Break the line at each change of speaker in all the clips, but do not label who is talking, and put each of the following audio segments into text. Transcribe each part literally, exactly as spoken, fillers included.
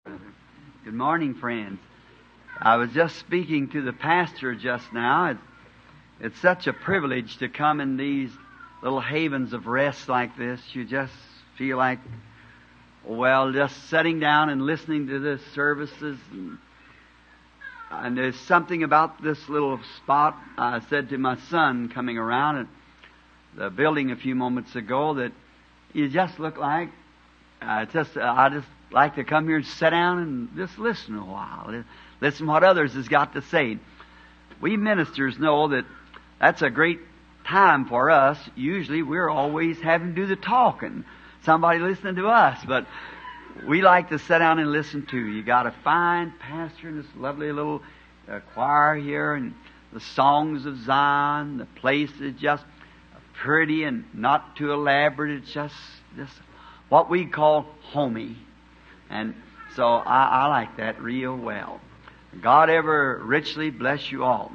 Good morning, friends. I was just speaking to the pastor just now. It's, it's such a privilege to come in these little havens of rest like this. You just feel like, well, just sitting down and listening to the services. And, and there's something about this little spot. I said to my son coming around at the building a few moments ago that you just look like, uh, just uh, I just like to come here and sit down and just listen a while. Listen to what others has got to say. We ministers know that that's a great time for us. Usually we're always having to do the talking. Somebody listening to us. But we like to sit down and listen too. You got a fine pastor and this lovely little uh, choir here, and the songs of Zion. The place is just pretty and not too elaborate. It's just, just what we call homey. And so I, I like that real well. God ever richly bless you all.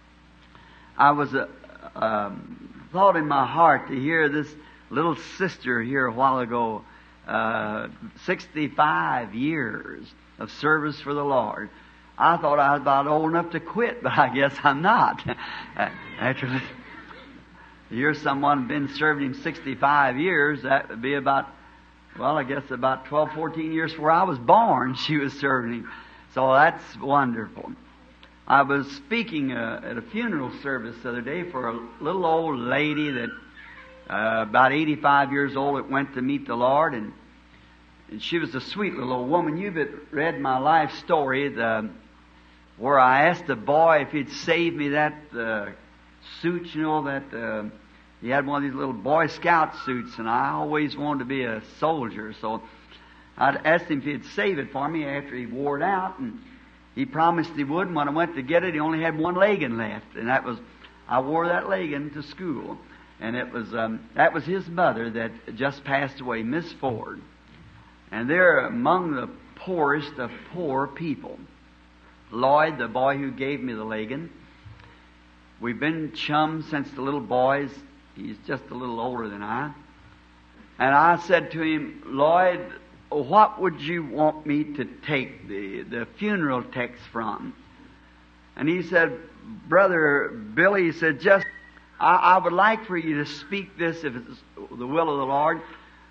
I was uh, um, thought in my heart to hear this little sister here a while ago, uh, sixty-five years of service for the Lord. I thought I was about old enough to quit, but I guess I'm not. Actually, hear someone been serving him sixty-five years, that would be about, well, I guess about twelve, fourteen years before I was born, she was serving him. So that's wonderful. I was speaking uh, at a funeral service the other day for a little old lady that, uh, about eighty-five years old, that went to meet the Lord, and, and she was a sweet little old woman. You've read my life story, the, where I asked the boy if he'd save me that uh, suit, you know, that... Uh, He had one of these little Boy Scout suits, and I always wanted to be a soldier. So I'd asked him if he'd save it for me after he wore it out, and he promised he would. And when I went to get it, he only had one legging left, and that was I wore that legging to school. And it was um, that was his mother that just passed away, Miss Ford. And they're among the poorest of poor people. Lloyd, the boy who gave me the legging, we've been chums since the little boys. He's just a little older than I. And I said to him, Lloyd, what would you want me to take the, the funeral text from? And he said, Brother Billy, he said, just, I, I would like for you to speak this, if it's the will of the Lord,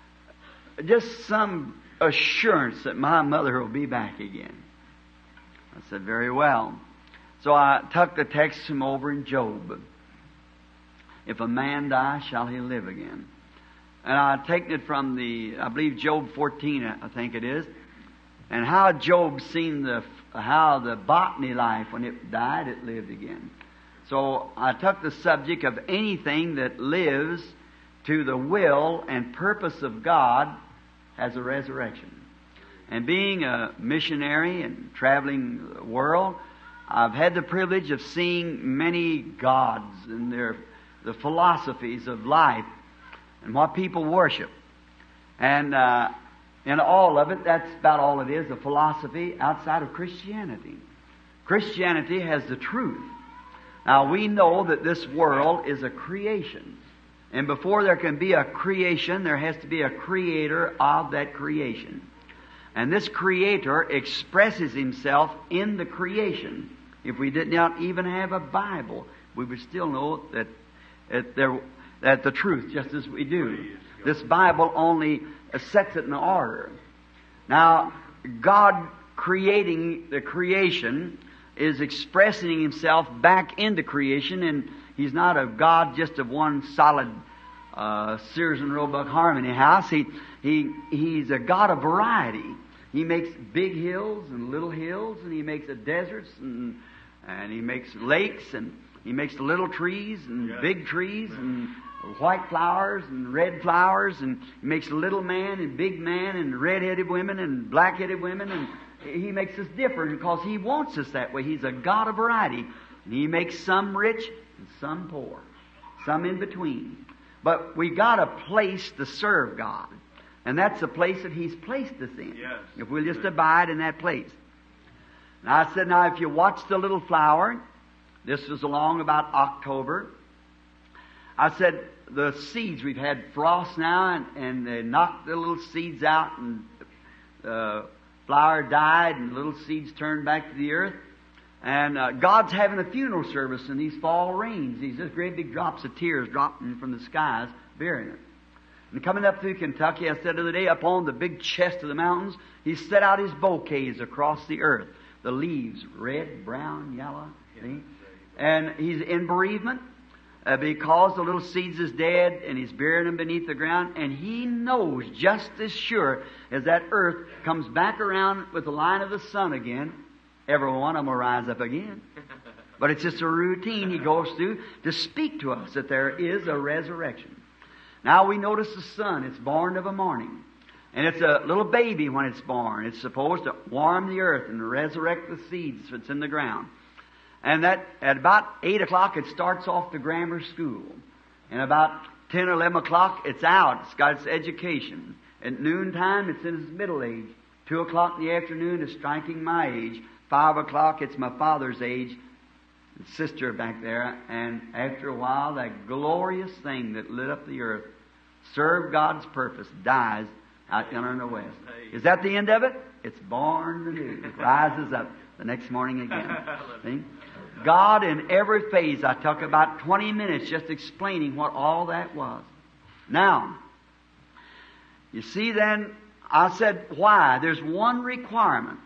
just some assurance that my mother will be back again. I said, very well. So I took the text from over in Job. If a man die, shall he live again? And I've taken it from the, I believe Job fourteen, I think it is. And how Job seen the, how the botany life, when it died, it lived again. So I took the subject of anything that lives to the will and purpose of God has a resurrection. And being a missionary and traveling the world, I've had the privilege of seeing many gods and their the philosophies of life and what people worship. And uh, in all of it, that's about all it is, a philosophy outside of Christianity. Christianity has the truth. Now, we know that this world is a creation. And before there can be a creation, there has to be a creator of that creation. And this creator expresses himself in the creation. If we did not even have a Bible, we would still know that At, there, at the truth, just as we do. This Bible only sets it in order. Now, God creating the creation is expressing Himself back into creation, and He's not a God just of one solid uh, Sears and Roebuck Harmony house. He, he, he's a God of variety. He makes big hills and little hills, and He makes the deserts, and, and He makes lakes, and He makes the little trees and yeah. big trees and white flowers and red flowers, and He makes little man and big man and red-headed women and black-headed women, and He makes us different because He wants us that way. He's a God of variety. And He makes some rich and some poor, some in between. But we got a place to serve God, and that's the place that He's placed us in. Yes. If we'll just abide in that place. And I said, now if you watch the little flower, this was along about October. I said, the seeds, we've had frost now, and, and they knocked the little seeds out, and uh, flower died and little seeds turned back to the earth. And uh, God's having a funeral service in these fall rains. These just great big drops of tears dropping from the skies, burying it. And coming up through Kentucky, I said the other day, up on the big chest of the mountains, He set out His bouquets across the earth. The leaves, red, brown, yellow. See? And He's in bereavement uh, because the little seeds is dead, and He's burying them beneath the ground. And He knows just as sure as that earth comes back around with the line of the sun again, every one of them will rise up again. But it's just a routine He goes through to speak to us that there is a resurrection. Now we notice the sun. It's born of a morning. And it's a little baby when it's born. It's supposed to warm the earth and resurrect the seeds that's in the ground. And that at about eight o'clock it starts off to grammar school. And about ten or eleven o'clock it's out. It's got its education. At noontime it's in its middle age. Two o'clock in the afternoon it's striking my age. Five o'clock it's my father's age. Sister back there, and after a while that glorious thing that lit up the earth, served God's purpose, dies out yonder in the west. Is that the end of it? It's born anew. It rises up the next morning again. See? God in every phase. I took about twenty minutes just explaining what all that was. Now, you see then, I said, why? There's one requirement.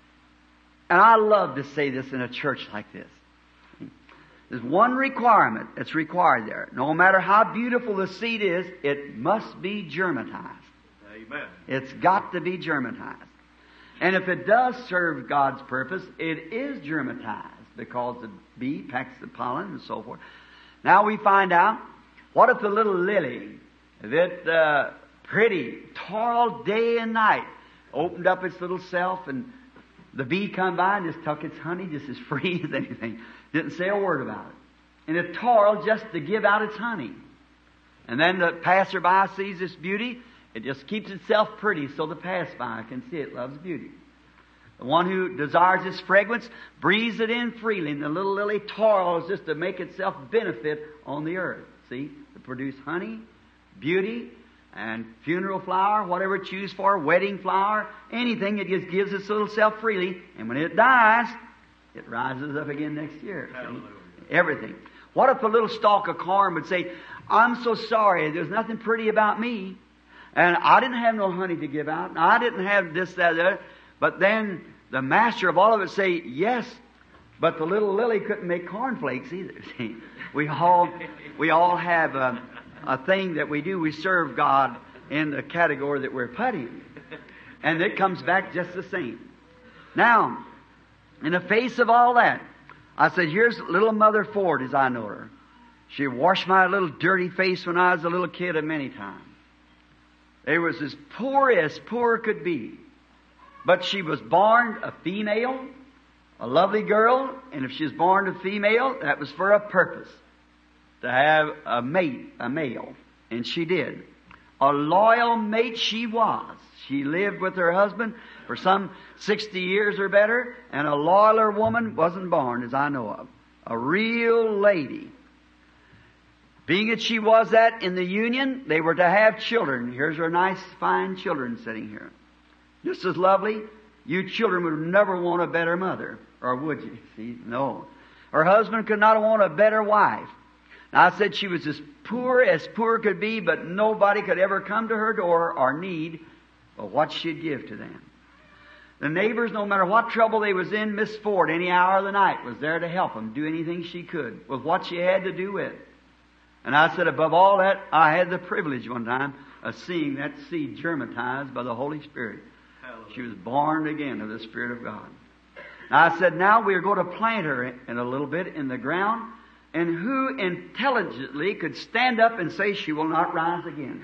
And I love to say this in a church like this. There's one requirement that's required there. No matter how beautiful the seed is, it must be germatized.
Amen.
It's got to be germatized. And if it does serve God's purpose, it is germatized because the bee packs the pollen and so forth. Now we find out, what if the little lily, that uh, pretty, tall day and night, opened up its little self and the bee come by and just took its honey just as free as anything. Didn't say a word about it. And it toiled just to give out its honey. And then the passerby sees this beauty. It just keeps itself pretty so the passerby can see it loves beauty. The one who desires its fragrance breathes it in freely. And the little lily toils just to make itself benefit on the earth. See? To produce honey, beauty, and funeral flower, whatever it chooses for, wedding flower, anything. It just gives its little self freely. And when it dies, it rises up again next year. Everything. What if a little stalk of corn would say, I'm so sorry, there's nothing pretty about me. And I didn't have no honey to give out. And I didn't have this, that, that. But then the master of all of it say, yes, but the little lily couldn't make cornflakes either. See, we all, we all have a, a thing that we do. We serve God in the category that we're put in. And it comes back just the same. Now, in the face of all that, I said, here's little Mother Ford as I know her. She washed my little dirty face when I was a little kid a many times. It was as poor as poor could be. But she was born a female, a lovely girl, and if she was born a female, that was for a purpose. To have a mate, a male. And she did. A loyal mate she was. She lived with her husband for some sixty years or better, and a loyaler woman wasn't born, as I know of. A real lady. Being that she was that in the union, they were to have children. Here's her nice, fine children sitting here. Just as lovely. You children would never want a better mother. Or would you? See, no. Her husband could not want a better wife. Now, I said she was as poor as poor could be, but nobody could ever come to her door or need but what she'd give to them. The neighbors, no matter what trouble they was in, Miss Ford, any hour of the night, was there to help them, do anything she could with what she had to do with. And I said, above all that, I had the privilege one time of seeing that seed germatized by the Holy Spirit. Hallelujah. She was born again of the Spirit of God. Now I said, now we are going to plant her in a little bit in the ground. And who intelligently could stand up and say she will not rise again?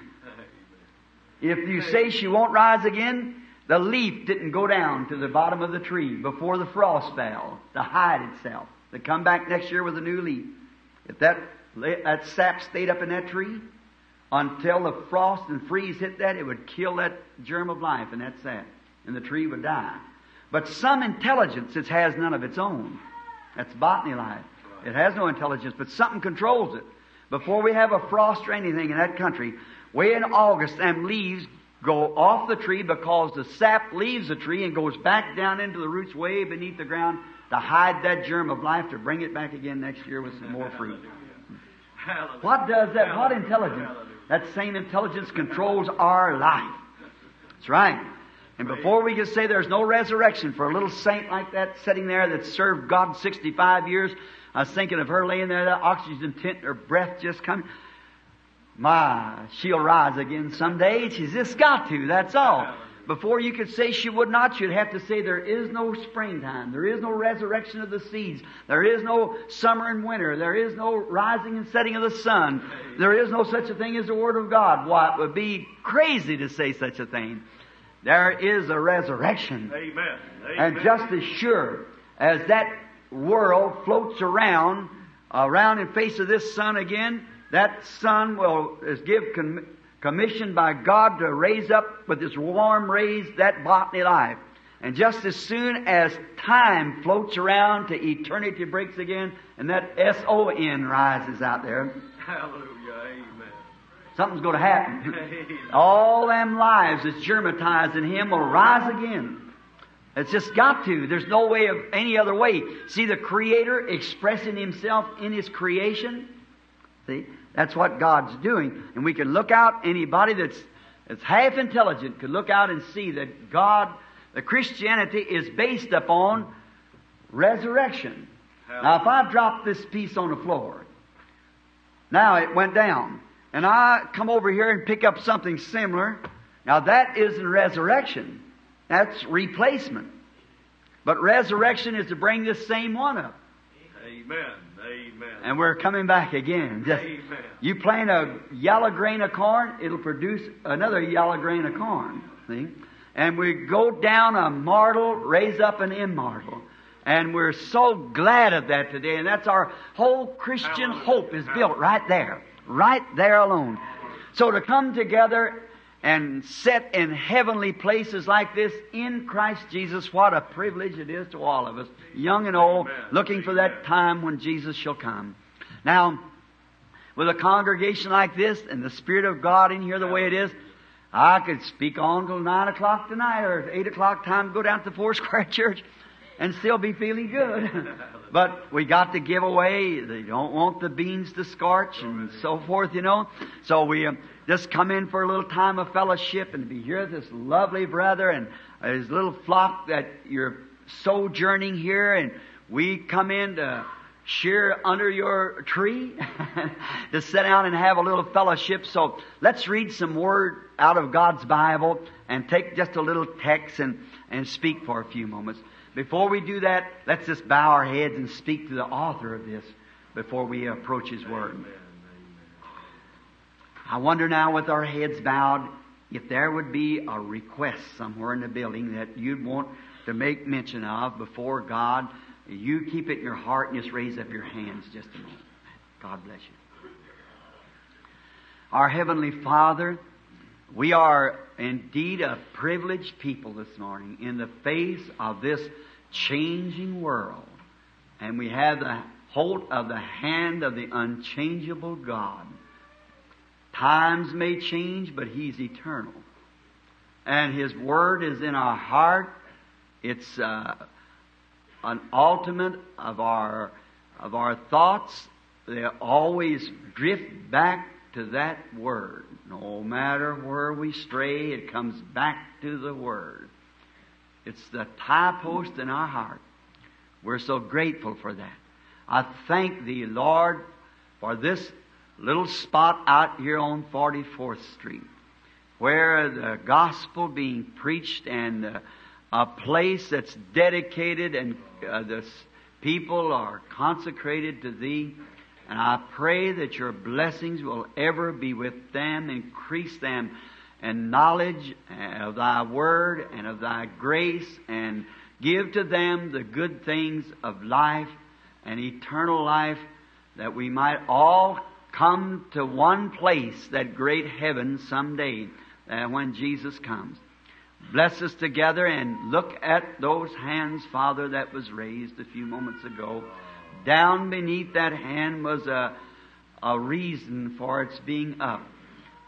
If you say she won't rise again, the leaf didn't go down to the bottom of the tree before the frost fell to hide itself, to come back next year with a new leaf. If that, that sap stayed up in that tree until the frost and freeze hit that, it would kill that germ of life in that sap, and the tree would die. But some intelligence, it has none of its own. That's botany life. It has no intelligence, but something controls it. Before we have a frost or anything in that country, way in August, them leaves go off the tree because the sap leaves the tree and goes back down into the roots way beneath the ground to hide that germ of life to bring it back again next year with some more fruit. Hallelujah. What does that? What intelligence? That same intelligence controls our life. That's right. And before we can say there's no resurrection for a little saint like that sitting there that served God sixty-five years, I was thinking of her laying there, that oxygen tent, her breath just coming. My, she'll rise again someday. She's just got to, that's all. Before you could say she would not, you'd have to say there is no springtime. There is no resurrection of the seeds. There is no summer and winter. There is no rising and setting of the sun. There is no such a thing as the Word of God. Why, it would be crazy to say such a thing. There is a resurrection.
Amen. Amen.
And just as sure as that world floats around, around in face of this sun again, that sun will is give com- commissioned by God to raise up with its warm rays that botany life. And just as soon as time floats around to eternity breaks again, and that S O N rises out there.
Hallelujah. Amen.
Something's going to happen.
Amen.
All them lives that's germatized in Him will rise again. It's just got to. There's no way of any other way. See the Creator expressing Himself in His creation? See? That's what God's doing. And we can look out, anybody that's, that's half intelligent could look out and see that God, the Christianity is based upon resurrection. Now if I drop this piece on the floor, now it went down, and I come over here and pick up something similar, now that isn't resurrection. That's replacement. But resurrection is to bring this same one up.
Amen. Amen.
And we're coming back again. Just,
Amen.
you plant a yellow grain of corn, it'll produce another yellow grain of corn. See? And we go down a mortal, raise up an immortal. And we're so glad of that today. And that's our whole Christian
Hallelujah.
hope is built right there. Right there alone. So to come together and set in heavenly places like this in Christ Jesus, what a privilege it is to all of us, young and old,
Amen.
looking for that time when Jesus shall come. Now, with a congregation like this and the Spirit of God in here the way it is, I could speak on till nine o'clock tonight or eight o'clock time to go down to the Four Square Church and still be feeling good. But we got to give away. They don't want the beans to scorch and so forth, you know. So we uh, just come in for a little time of fellowship and be here with this lovely brother and his little flock that you're sojourning here. And we come in to share under your tree to sit down and have a little fellowship. So let's read some word out of God's Bible and take just a little text and, and speak for a few moments. Before we do that, let's just bow our heads and speak to the author of this before we approach His Word. I wonder now, with our heads bowed, if there would be a request somewhere in the building that you'd want to make mention of before God. You keep it in your heart and just raise up your hands just a moment. God bless you. Our Heavenly Father, we are indeed a privileged people this morning in the face of this changing world. And we have the hold of the hand of the unchangeable God. Times may change, but He's eternal. And His Word is in our heart. It's uh, an ultimate of our, of our thoughts. They always drift back to that Word. No matter where we stray, it comes back to the Word. It's the tie post in our heart. We're so grateful for that. I thank Thee, Lord, for this little spot out here on forty-fourth Street, where the gospel being preached and uh, a place that's dedicated and uh, the people are consecrated to Thee. And I pray that Your blessings will ever be with them, increase them in knowledge of Thy Word and of Thy grace, and give to them the good things of life and eternal life, that we might all come to one place, that great heaven someday, uh, when Jesus comes. Bless us together and look at those hands, Father, that was raised a few moments ago. Down beneath that hand was a, a reason for its being up.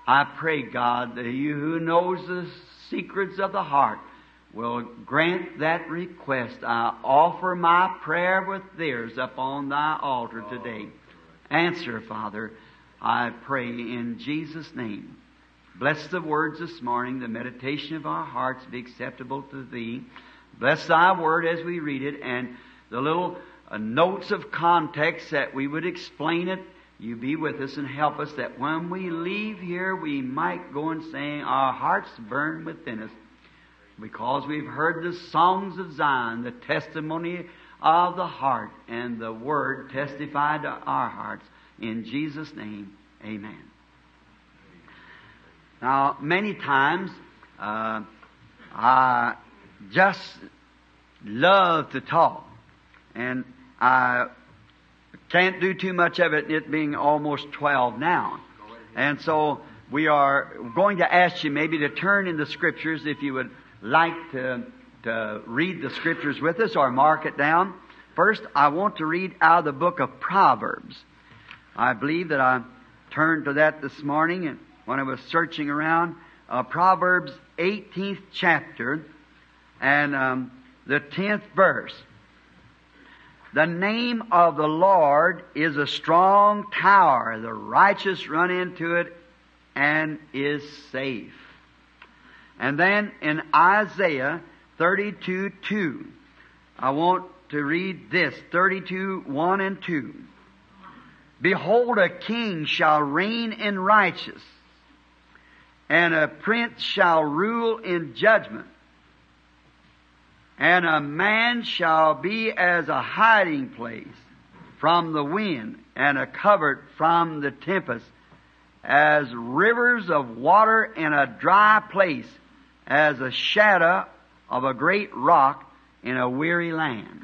I pray, God, that you who knows the secrets of the heart will grant that request. I offer my prayer with theirs upon thy altar today. Answer, Father, I pray in Jesus' name. Bless the words this morning, the meditation of our hearts be acceptable to Thee. Bless Thy Word as we read it, and the little uh, notes of context that we would explain it. You be with us and help us that when we leave here we might go and sing, our hearts burn within us, because we've heard the songs of Zion, the testimony of the heart, and the Word testified to our hearts. In Jesus' name, amen. Now, many times, uh, I just love to talk, and I can't do too much of it, it being almost twelve now. And so we are going to ask you maybe to turn in the Scriptures if you would like to, to read the Scriptures with us or mark it down. First, I want to read out of the book of Proverbs. I believe that I turned to that this morning and when I was searching around. Uh, Proverbs eighteenth chapter and um, the tenth verse. The name of the Lord is a strong tower. The righteous run into it and is safe. And then in Isaiah thirty-two two, I want to read this, thirty-two one and two. Behold, a king shall reign in righteousness, and a prince shall rule in judgment. And a man shall be as a hiding place from the wind, and a covert from the tempest, as rivers of water in a dry place, as a shadow of a great rock in a weary land.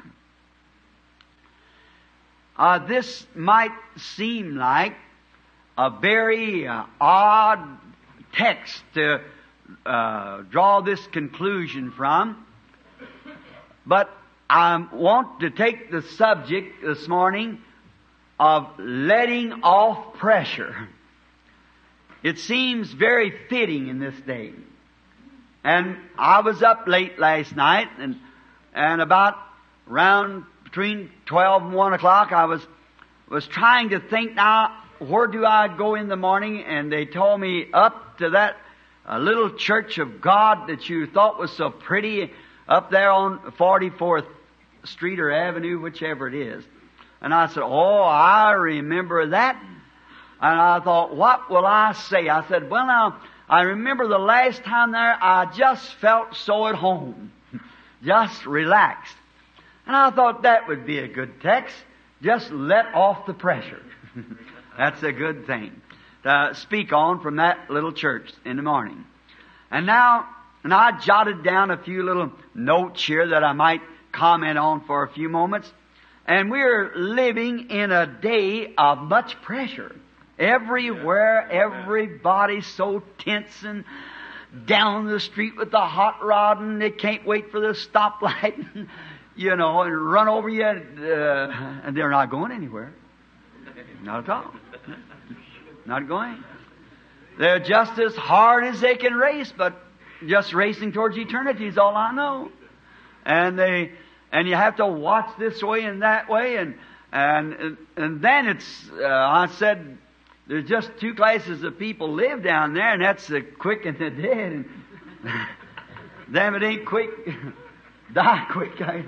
Uh, this might seem like a very uh, odd text to uh, draw this conclusion from, but I want to take the subject this morning of letting off pressure. It seems very fitting in this day. And I was up late last night, and and about around between twelve and one o'clock, I was was trying to think, now, where do I go in the morning? And they told me up to that uh, little church of God that you thought was so pretty, up there on forty-fourth Street or Avenue, whichever it is. And I said, oh, I remember that. And I thought, what will I say? I said, well, now, I remember the last time there, I just felt so at home. Just relaxed. And I thought that would be a good text. Just let off the pressure. That's a good thing to speak on from that little church in the morning. And now, and I jotted down a few little notes here that I might comment on for a few moments. And we're living in a day of much pressure. Everywhere, everybody's so tense and down the street with the hot rod, and they can't wait for the stoplight, you know, and run over you, uh, and they're not going anywhere. Not at all. Not going. They're just as hard as they can race, but just racing towards eternity is all I know. And they, and you have to watch this way and that way, and and and then it's. Uh, I said, there's just two classes of people live down there, and that's the quick and the dead. And them it ain't quick, die quick. And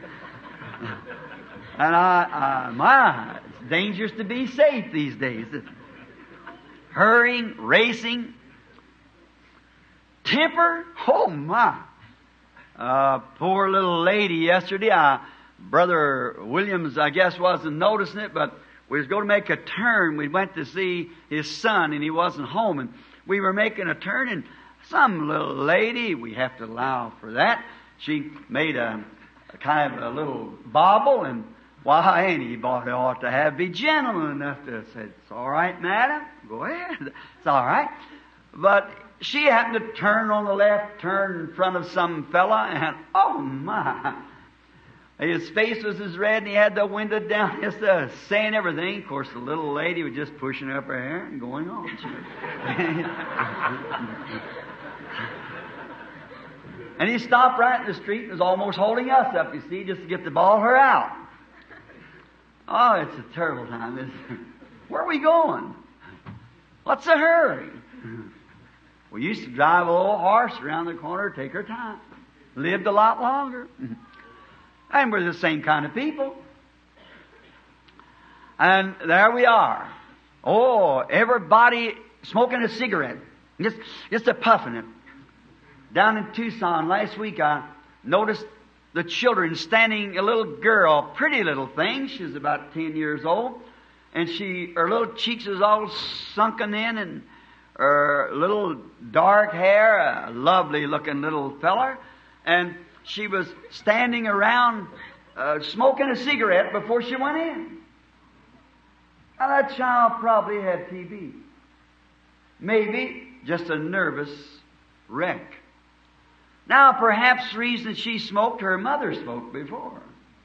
I, uh, my, it's dangerous to be safe these days. Hurrying, racing, temper. Oh my! Uh, poor little lady yesterday. Uh, Brother Williams, I guess, wasn't noticing it, but we was going to make a turn. We went to see his son, and he wasn't home. And we were making a turn, and some little lady, we have to allow for that, she made a, a kind of a little bobble, and why, anybody ought to have be gentleman enough to say, it's all right, madam, go ahead. It's all right. But she happened to turn on the left, turn in front of some fella, and oh my. His face was as red, and he had the window down, just uh, saying everything. Of course, the little lady was just pushing up her hair and going on. And he stopped right in the street and was almost holding us up, you see, just to get the ball her out. Oh, it's a terrible time, isn't it? Where are we going? What's the hurry? We used to drive a little horse around the corner, take our time. Lived a lot longer. And we're the same kind of people. And there we are. Oh, everybody smoking a cigarette. Just, just a puffing it. Down in Tucson last week, I noticed the children standing, a little girl, pretty little thing. She was about ten years old. And she, her little cheeks was all sunken in, and her little dark hair, a lovely looking little feller. And she was standing around uh, smoking a cigarette before she went in. Now that child probably had T B. Maybe just a nervous wreck. Now perhaps the reason she smoked, her mother smoked before.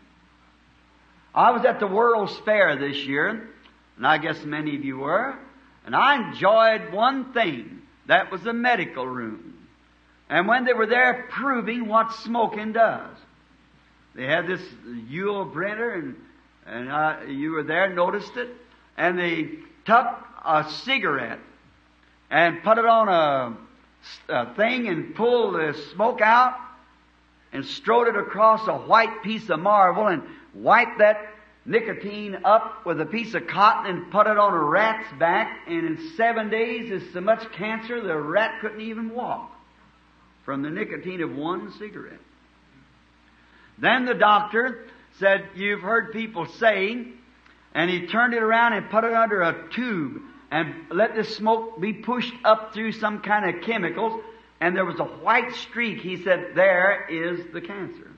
I was at the World's Fair this year, and I guess many of you were, and I enjoyed one thing. That was the medical room. And when they were there proving what smoking does, they had this Yule Brenner, and, and uh, you were there, noticed it, and they took a cigarette and put it on a, a thing and pulled the smoke out and strode it across a white piece of marble and wiped that nicotine up with a piece of cotton and put it on a rat's back, and in seven days there's so much cancer the rat couldn't even walk from the nicotine of one cigarette. Then the doctor said, you've heard people saying, and he turned it around and put it under a tube and let the smoke be pushed up through some kind of chemicals, and there was a white streak. He said, there is the cancer.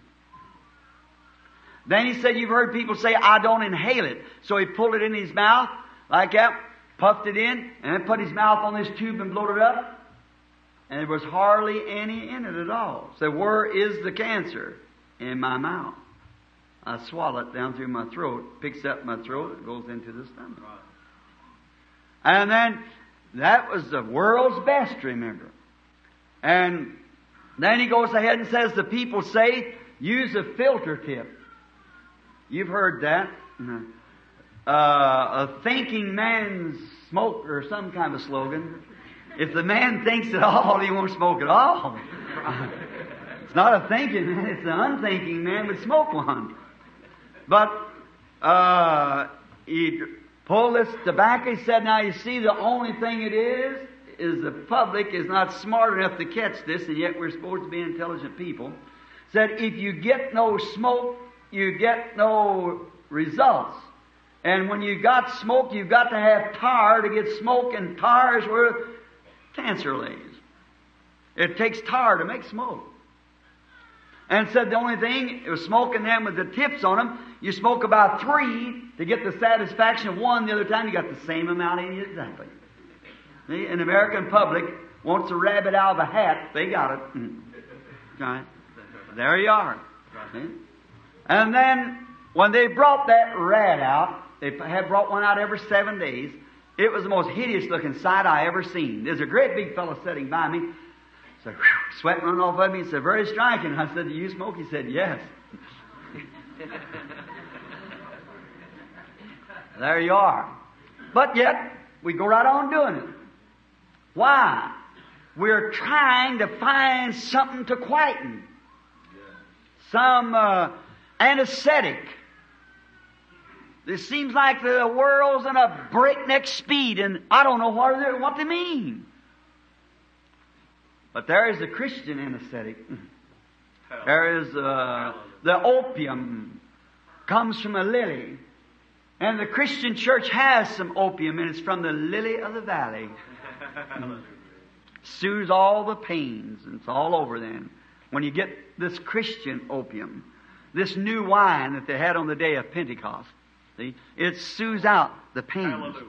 Then he said, you've heard people say, I don't inhale it. So he pulled it in his mouth like that, puffed it in, and then put his mouth on this tube and blowed it up. And there was hardly any in it at all. So where is the cancer? In my mouth. I swallow it down through my throat, picks up my throat, it goes into the stomach. And then, that was the world's best, remember. And then he goes ahead and says, the people say, use a filter tip. You've heard that. Uh, a thinking man's smoke, or some kind of slogan. If the man thinks at all, he won't smoke at all. It's not a thinking man, it's an unthinking man would smoke one. But uh, he pulled this tobacco. He said, now you see, the only thing it is, is the public is not smart enough to catch this, and yet we're supposed to be intelligent people. Said, if you get no smoke, you get no results. And when you got smoke, you've got to have tar to get smoke, and tar is where cancer lays. It takes tar to make smoke. And said the only thing, it was smoking them with the tips on them. You smoke about three to get the satisfaction of one. The other time you got the same amount in you exactly. See, an American public wants a rabbit out of a hat. They got it. Right. There you are. See? And then when they brought that rat out, they had brought one out every seven days. It was the most hideous looking sight I ever seen. There's a great big fellow sitting by me. So, whew, sweat running off of me. He said, very striking. I said, do you smoke? He said, yes. There you are. But yet, we go right on doing it. Why? We're trying to find something to quieten. Some uh, anesthetic. It seems like the world's in a breakneck speed, and I don't know what they, what they mean. But there is a Christian anesthetic. There is uh, the opium comes from a lily. And the Christian church has some opium, and it's from the lily of the valley. Soothes all the pains, and it's all over then. When you get this Christian opium, this new wine that they had on the day of Pentecost, see, it soothes out the pains. Hallelujah.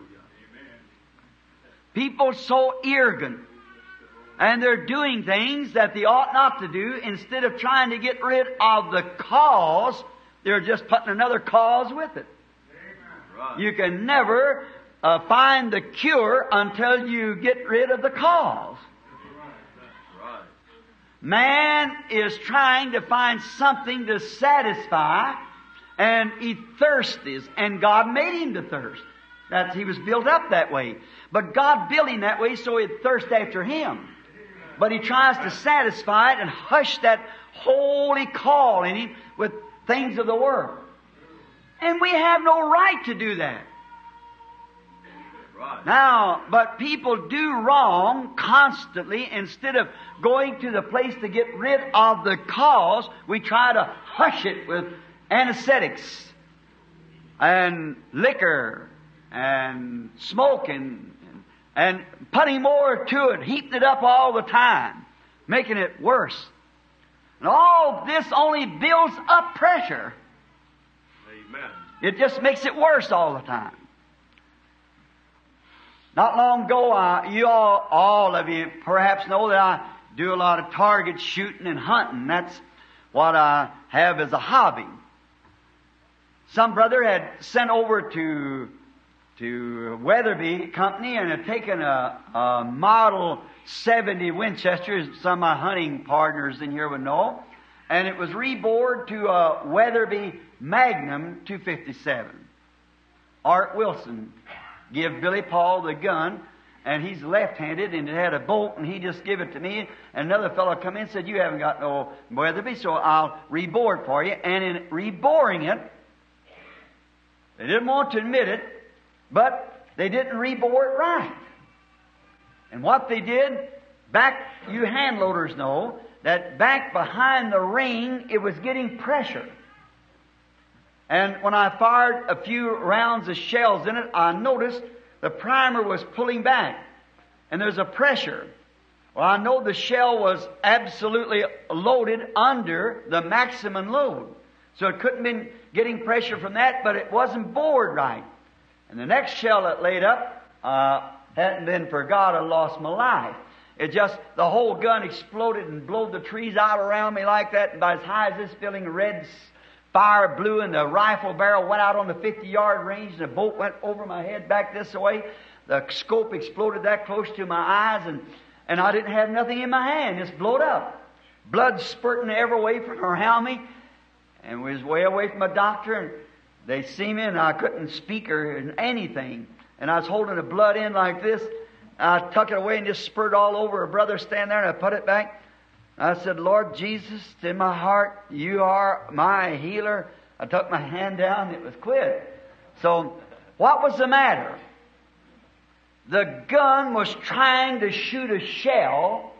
People so arrogant, and they're doing things that they ought not to do. Instead of trying to get rid of the cause, They're just putting another cause with it.
Right.
You can never uh, find the cure until you get rid of the cause.
Right.
Man is trying to find something to satisfy, and he thirsts, and God made him to thirst. That's, he was built up that way. But God built him that way so he'd thirst after Him. But he tries to satisfy it and hush that holy call in him with things of the world. And we have no right to do that.
Right.
Now, but people do wrong constantly. Instead of going to the place to get rid of the cause, we try to hush it with anesthetics and liquor and smoking and putting more to it, heating it up all the time, making it worse. And all this only builds up pressure.
Amen.
It just makes it worse all the time. Not long ago, uh, you all, all of you perhaps know that I do a lot of target shooting and hunting. That's what I have as a hobby. Some brother had sent over to to Weatherby Company and had taken a, a Model seventy Winchester, as some of my hunting partners in here would know, and it was rebored to a Weatherby Magnum two fifty-seven. Art Wilson give Billy Paul the gun, and he's left-handed, and it had a bolt, and he just gave it to me. And another fellow come in and said, "You haven't got no Weatherby, so I'll rebore it for you." And in reboring it, they didn't want to admit it, but they didn't rebore it right. And what they did, back, you hand loaders know, that back behind the ring, it was getting pressure. And when I fired a few rounds of shells in it, I noticed the primer was pulling back. And there's a pressure. Well, I know the shell was absolutely loaded under the maximum load. So it couldn't have been getting pressure from that, but it wasn't bored right. And the next shell that laid up, uh, hadn't been for God, I lost my life. It just, the whole gun exploded and blew the trees out around me like that. And by as high as this building, red fire blew, and the rifle barrel went out on the fifty-yard range, and the bolt went over my head back this way. The scope exploded that close to my eyes, and, and I didn't have nothing in my hand. Just blowed up. Blood spurting every way from around me. And we was way away from a doctor, and they see me, and I couldn't speak or anything. And I was holding the blood in like this. I tuck it away and just spurted all over. A brother standing there, and I put it back. I said, "Lord Jesus, it's in my heart, You are my healer." I took my hand down, and it was quit. So, what was the matter? The gun was trying to shoot a shell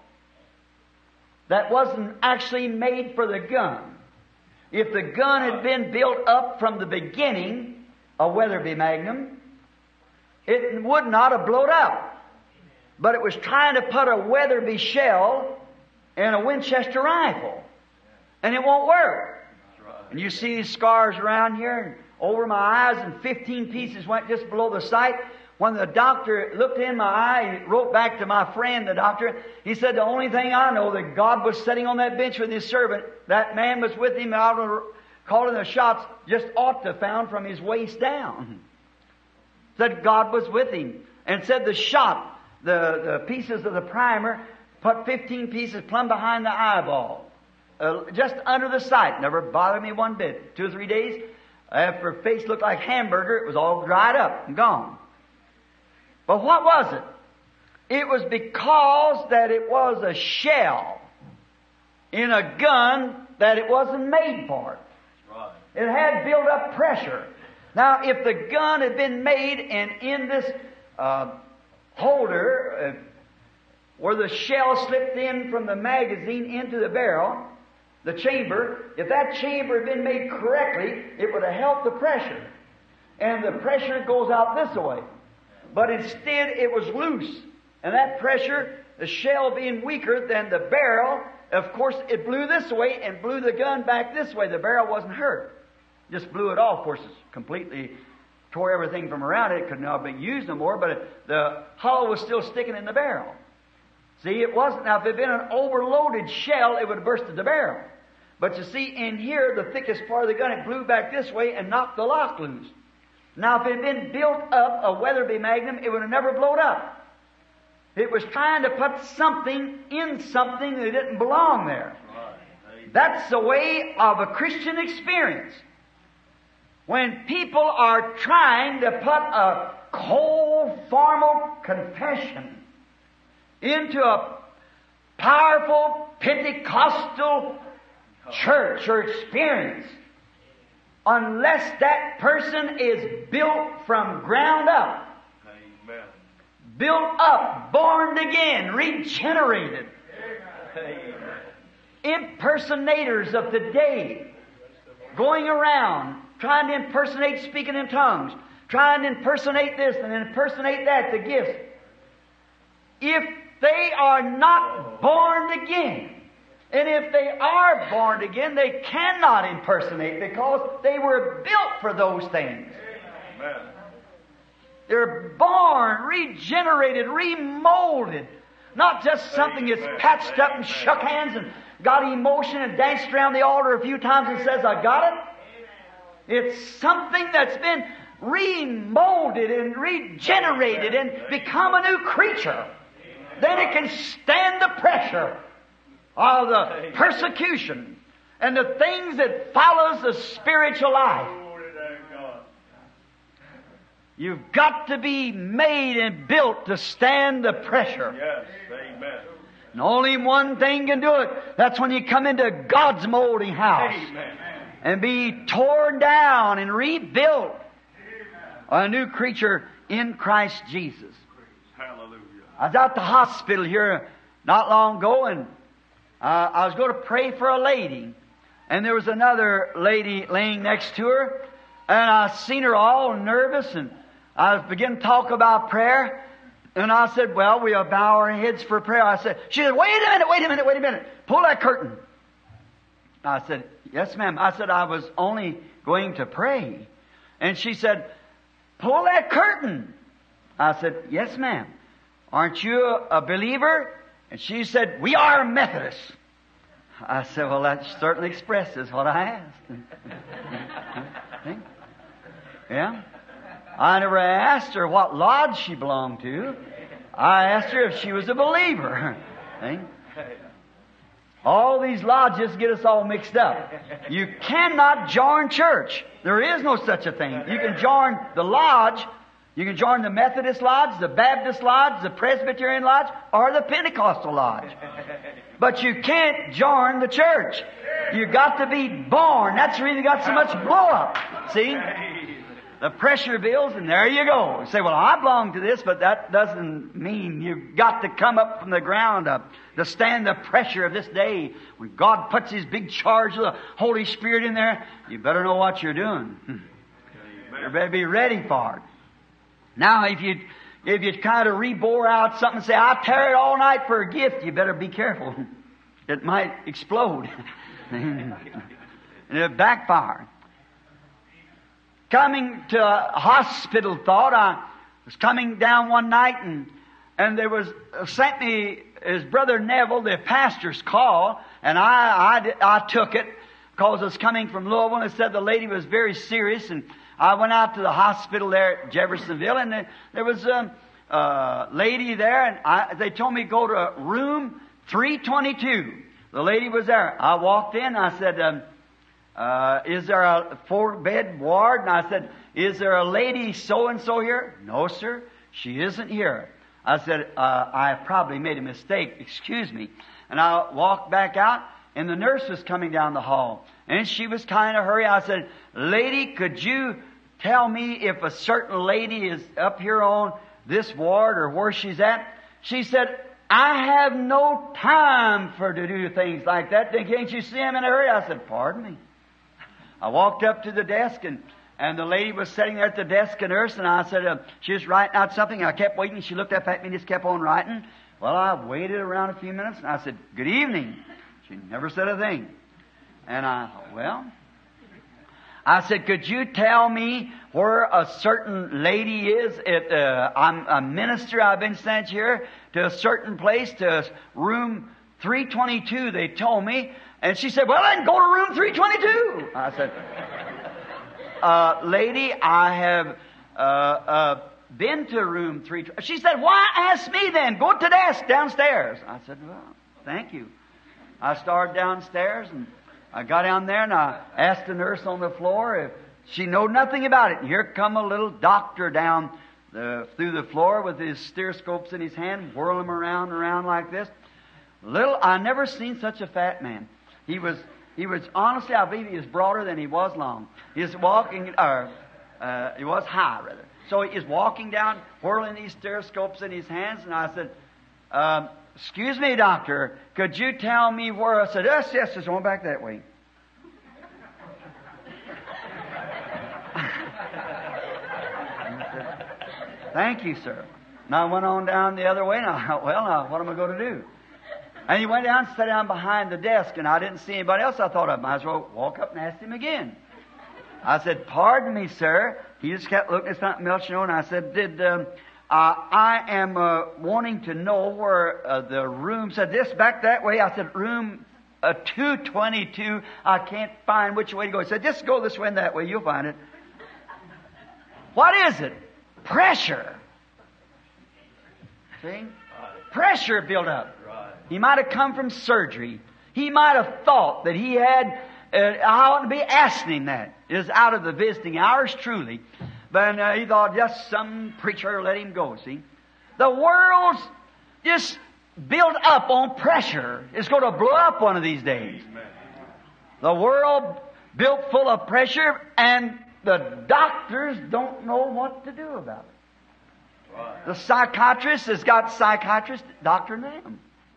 that wasn't actually made for the gun. If the gun had been built up from the beginning, a Weatherby Magnum, it would not have blown up. But it was trying to put a Weatherby shell in a Winchester rifle. And it won't work. And you see these scars around here and over my eyes, and fifteen pieces went just below the sight. When the doctor looked in my eye, he wrote back to my friend, the doctor, he said, "The only thing I know, that God was sitting on that bench with His servant. That man was with him out calling the shots, just ought to have found from his waist down." Said God was with him. And said the shot, the, the pieces of the primer, put fifteen pieces plumb behind the eyeball. Uh, just under the sight. Never bothered me one bit. Two or three days, after her face looked like hamburger, it was all dried up and gone. But what was it? It was because that it was a shell in a gun that it wasn't made for.
Right.
It had built up pressure. Now, if the gun had been made and in this uh, holder, uh, where the shell slipped in from the magazine into the barrel, the chamber, if that chamber had been made correctly, it would have helped the pressure. And the pressure goes out this way. But instead, it was loose. And that pressure, the shell being weaker than the barrel, of course, it blew this way and blew the gun back this way. The barrel wasn't hurt. Just blew it off. Of course, it completely tore everything from around it. It could not be used no more, but it, the hull was still sticking in the barrel. See, it wasn't. Now, if it had been an overloaded shell, it would have bursted the barrel. But you see, in here, the thickest part of the gun, it blew back this way and knocked the lock loose. Now, if it had been built up, a Weatherby Magnum, it would have never blown up. It was trying to put something in something that didn't belong there. That's the way of a Christian experience. When people are trying to put a cold, formal confession into a powerful Pentecostal church or experience, unless that person is built from ground up,
Amen.
built up, born again, regenerated,
Amen.
impersonators of the day, going around trying to impersonate speaking in tongues, trying to impersonate this and impersonate that, the gifts. If they are not born again, and if they are born again, they cannot impersonate because they were built for those things.
Amen.
They're born, regenerated, remolded. Not just something that's patched up and shook hands and got emotion and danced around the altar a few times and says, I got it. It's something that's been remolded and regenerated and become a new creature. Then it can stand the pressure of the persecution and the things that follows the spiritual life. You've got to be made and built to stand the pressure.
Yes, amen.
And only one thing can do it. That's when you come into God's molding house.
Amen.
And be torn down and rebuilt. A new creature in Christ Jesus.
Hallelujah.
I was at the hospital here not long ago, and uh, I was going to pray for a lady. And there was another lady laying next to her. And I seen her all nervous, and I was beginning to talk about prayer. And I said, well, we'll bow our heads for prayer. I said, she said, wait a minute, wait a minute, wait a minute. Pull that curtain. I said, yes, ma'am. I said, I was only going to pray. And she said, pull that curtain. I said, yes, ma'am. Aren't you a believer? And she said, we are Methodists. I said, well, that certainly expresses what I asked. Yeah? I never asked her what lodge she belonged to. I asked her if she was a believer. See? All these lodges get us all mixed up. You cannot join church. There is no such a thing. You can join the lodge. You can join the Methodist lodge, the Baptist lodge, the Presbyterian lodge, or the Pentecostal lodge. But you can't join the church. You got to be born. That's the reason you got so much blow up. See? The pressure builds, and there you go. You say, well, I belong to this, but that doesn't mean you've got to come up from the ground up to stand the pressure of this day. When God puts His big charge of the Holy Spirit in there, you better know what you're doing. You better be ready for it. Now, if you if you kind of rebore out something and say, I tarried all night for a gift, you better be careful. It might explode. And it'll backfire. Coming to a hospital thought, I was coming down one night and and there was uh, sent me his brother Neville, the pastor's call, and I I, I took it because I was coming from Louisville, and it said the lady was very serious, and I went out to the hospital there at Jeffersonville, and there, there was a, a lady there, and I, they told me to go to room three twenty-two. The lady was there. I walked in, I said, um, Uh, is there a four-bed ward? And I said, is there a lady so-and-so here? No, sir, she isn't here. I said, uh, I probably made a mistake. Excuse me. And I walked back out, and the nurse was coming down the hall. And she was kind of hurry. I said, lady, could you tell me if a certain lady is up here on this ward or where she's at? She said, I have no time for to do things like that. Then can't you see I'm in a hurry? I said, pardon me. I walked up to the desk, and, and the lady was sitting there at the desk, a nurse, and I said, uh, she was writing out something. I kept waiting. She looked up at me and just kept on writing. Well, I waited around a few minutes, and I said, good evening. She never said a thing. And I thought, well, I said, could you tell me where a certain lady is? At, uh, I'm a minister. I've been sent here to a certain place, to room three twenty-two, they told me. And she said, well, then go to room three twenty-two. I said, uh, lady, I have uh, uh, been to room three twenty-two. She said, why ask me then? Go to the desk downstairs. I said, well, thank you. I started downstairs, and I got down there, and I asked the nurse on the floor if she knowed nothing about it. And here come a little doctor down the, through the floor with his stethoscopes in his hand, whirling them around and around like this. Little, I never seen such a fat man. He was, he was, honestly, I believe he was broader than he was long. He was walking, or, uh, he was high, rather. So he is walking down, whirling these stethoscopes in his hands, and I said, um, excuse me, doctor, could you tell me where? I said, yes, yes, just going back that way. Said, thank you, sir. And I went on down the other way, and I thought, well, now, what am I going to do? And he went down and sat down behind the desk, and I didn't see anybody else. I thought I might as well walk up and ask him again. I said, pardon me, sir. He just kept looking at something else, you know, and I said, did, um, uh, I am uh, wanting to know where uh, the room, said this back that way. I said, room uh, two twenty-two. I can't find which way to go. He said, just go this way and that way. You'll find it. What is it? Pressure. See? Pressure built up. He might have come from surgery. He might have thought that he had, uh, I ought to be asking him that. It was out of the visiting hours, truly. But uh, he thought just some preacher let him go, see. The world's just built up on pressure. It's going to blow up one of these days. The world built full of pressure, and the doctors don't know what to do about it. The psychiatrist has got psychiatrist doctoring them.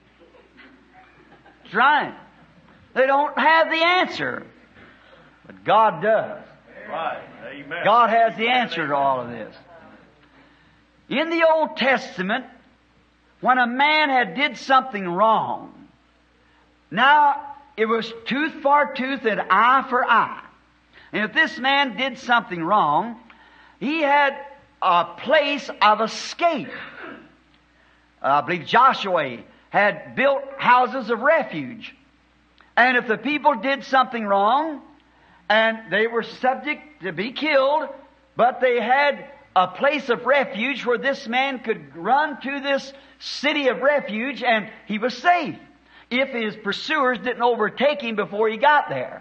That's right. They don't have the answer. But God does.
Right. Amen.
God has the answer to all of this. In the Old Testament, when a man had did something wrong, now it was tooth for tooth and eye for eye. And if this man did something wrong, he had a place of escape. I believe Joshua had built houses of refuge. And if the people did something wrong, and they were subject to be killed, but they had a place of refuge where this man could run to this city of refuge and he was safe if his pursuers didn't overtake him before he got there.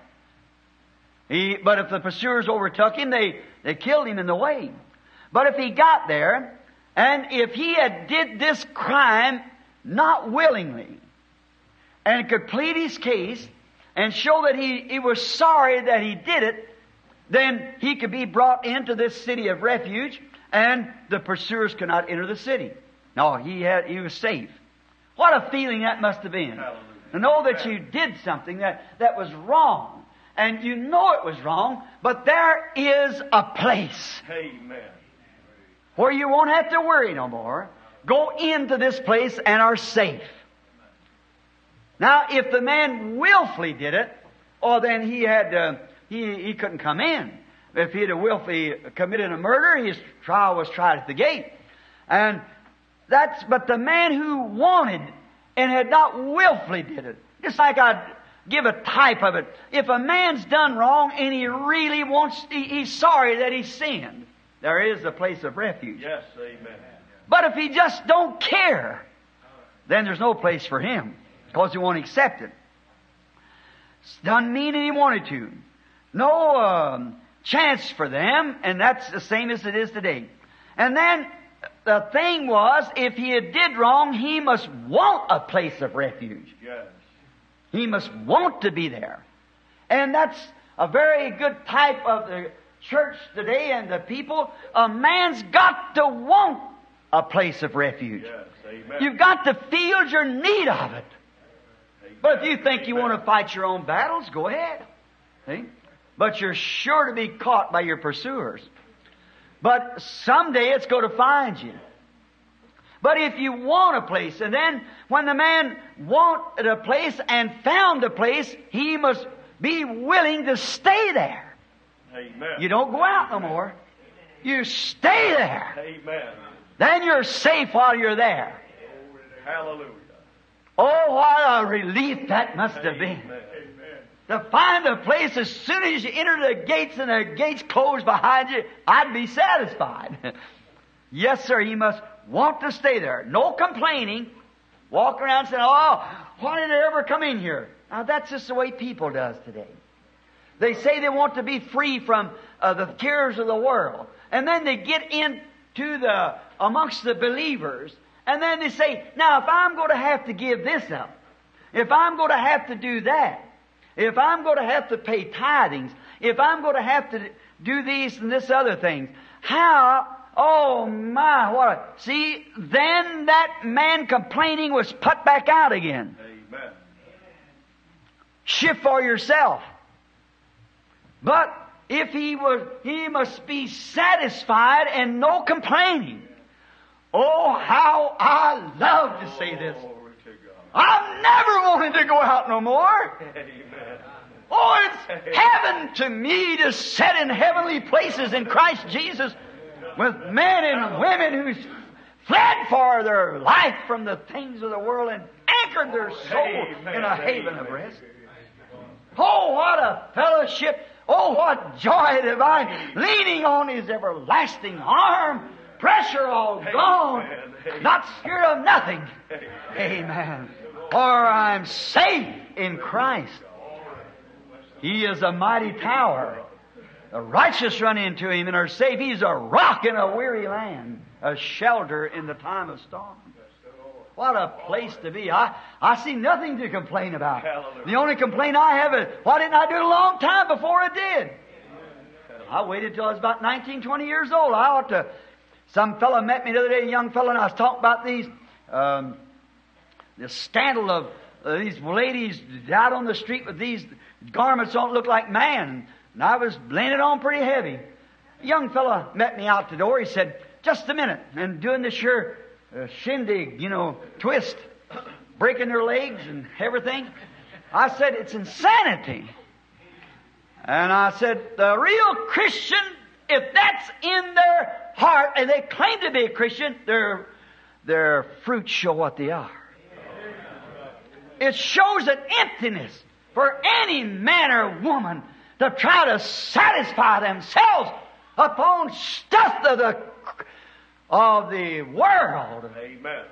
He, but if the pursuers overtook him, they, they killed him in the way. But if he got there, and if he had did this crime not willingly, and could plead his case, and show that he, he was sorry that he did it, then he could be brought into this city of refuge, and the pursuers could not enter the city. No, he had he was safe. What a feeling that must have been. Hallelujah. To know that you did something that, that was wrong, and you know it was wrong, but there is a place
Amen.
where you won't have to worry no more. Go into this place and are safe. Now, if the man willfully did it, or then he had uh, he he couldn't come in. If he had willfully committed a murder, his trial was tried at the gate. And that's but the man who wanted and had not willfully did it. Just like I'd give a type of it. If a man's done wrong and he really wants, he, he's sorry that he sinned, there is a place of refuge.
Yes, amen.
But if he just don't care, then there's no place for him. Because he won't accept it. Doesn't mean he wanted to. No um, chance for them, and that's the same as it is today. And then the thing was, if he had did wrong, he must want a place of refuge.
Yes.
He must want to be there. And that's a very good type of the church today and the people. A man's got to want a place of refuge.
Yes, amen.
You've got to feel your need of it. But if you think you want to fight your own battles, go ahead. See? But you're sure to be caught by your pursuers. But someday it's going to find you. But if you want a place, and then when the man wanted a place and found a place, he must be willing to stay there.
Amen.
You don't go out no more. You stay there.
Amen.
Then you're safe while you're there.
Hallelujah.
Oh, what a relief that must have been. To find a place as soon as you enter the gates and the gates close behind you, I'd be satisfied. Yes, sir, you must want to stay there. No complaining. Walk around saying, oh, why did I ever come in here? Now, that's just the way people does today. They say they want to be free from uh, the cares of the world. And then they get into the, amongst the believers, and then they say, now, if I'm going to have to give this up, if I'm going to have to do that, if I'm going to have to pay tithings, if I'm going to have to do these and this other things, how, oh my, what a, see, then that man complaining was put back out again.
Amen.
Shift for yourself. But if he was, he must be satisfied and no complaining. Oh, how I love to say this. I've never wanted to go out no more.
Amen.
Oh, it's heaven to me to sit in heavenly places in Christ Jesus with men and women who fled for their life from the things of the world and anchored their soul
Amen.
in a haven of rest. Oh, what a fellowship. Oh, what joy divine, leaning on His everlasting arm, pressure all gone, not scared of nothing. Amen. For I'm safe in Christ. He is a mighty tower. The righteous run into Him and are safe. He's a rock in a weary land, a shelter in the time of storm. What a place to be. I, I see nothing to complain about.
Hallelujah.
The only complaint I have is, why didn't I do it a long time before I did? I waited till I was about nineteen, twenty years old. I ought to. Some fellow met me the other day, a young fellow, and I was talking about these, um, the scandal of uh, these ladies out on the street with these garments don't look like man. And I was laying it on pretty heavy. A young fellow met me out the door. He said, just a minute. And doing this here uh, shindig, you know, twist, breaking their legs and everything. I said, it's insanity. And I said, the real Christian, if that's in their heart and they claim to be a Christian, their, their fruits show what they are. It shows an emptiness for any man or woman to try to satisfy themselves upon stuff of the, of the world.
Amen.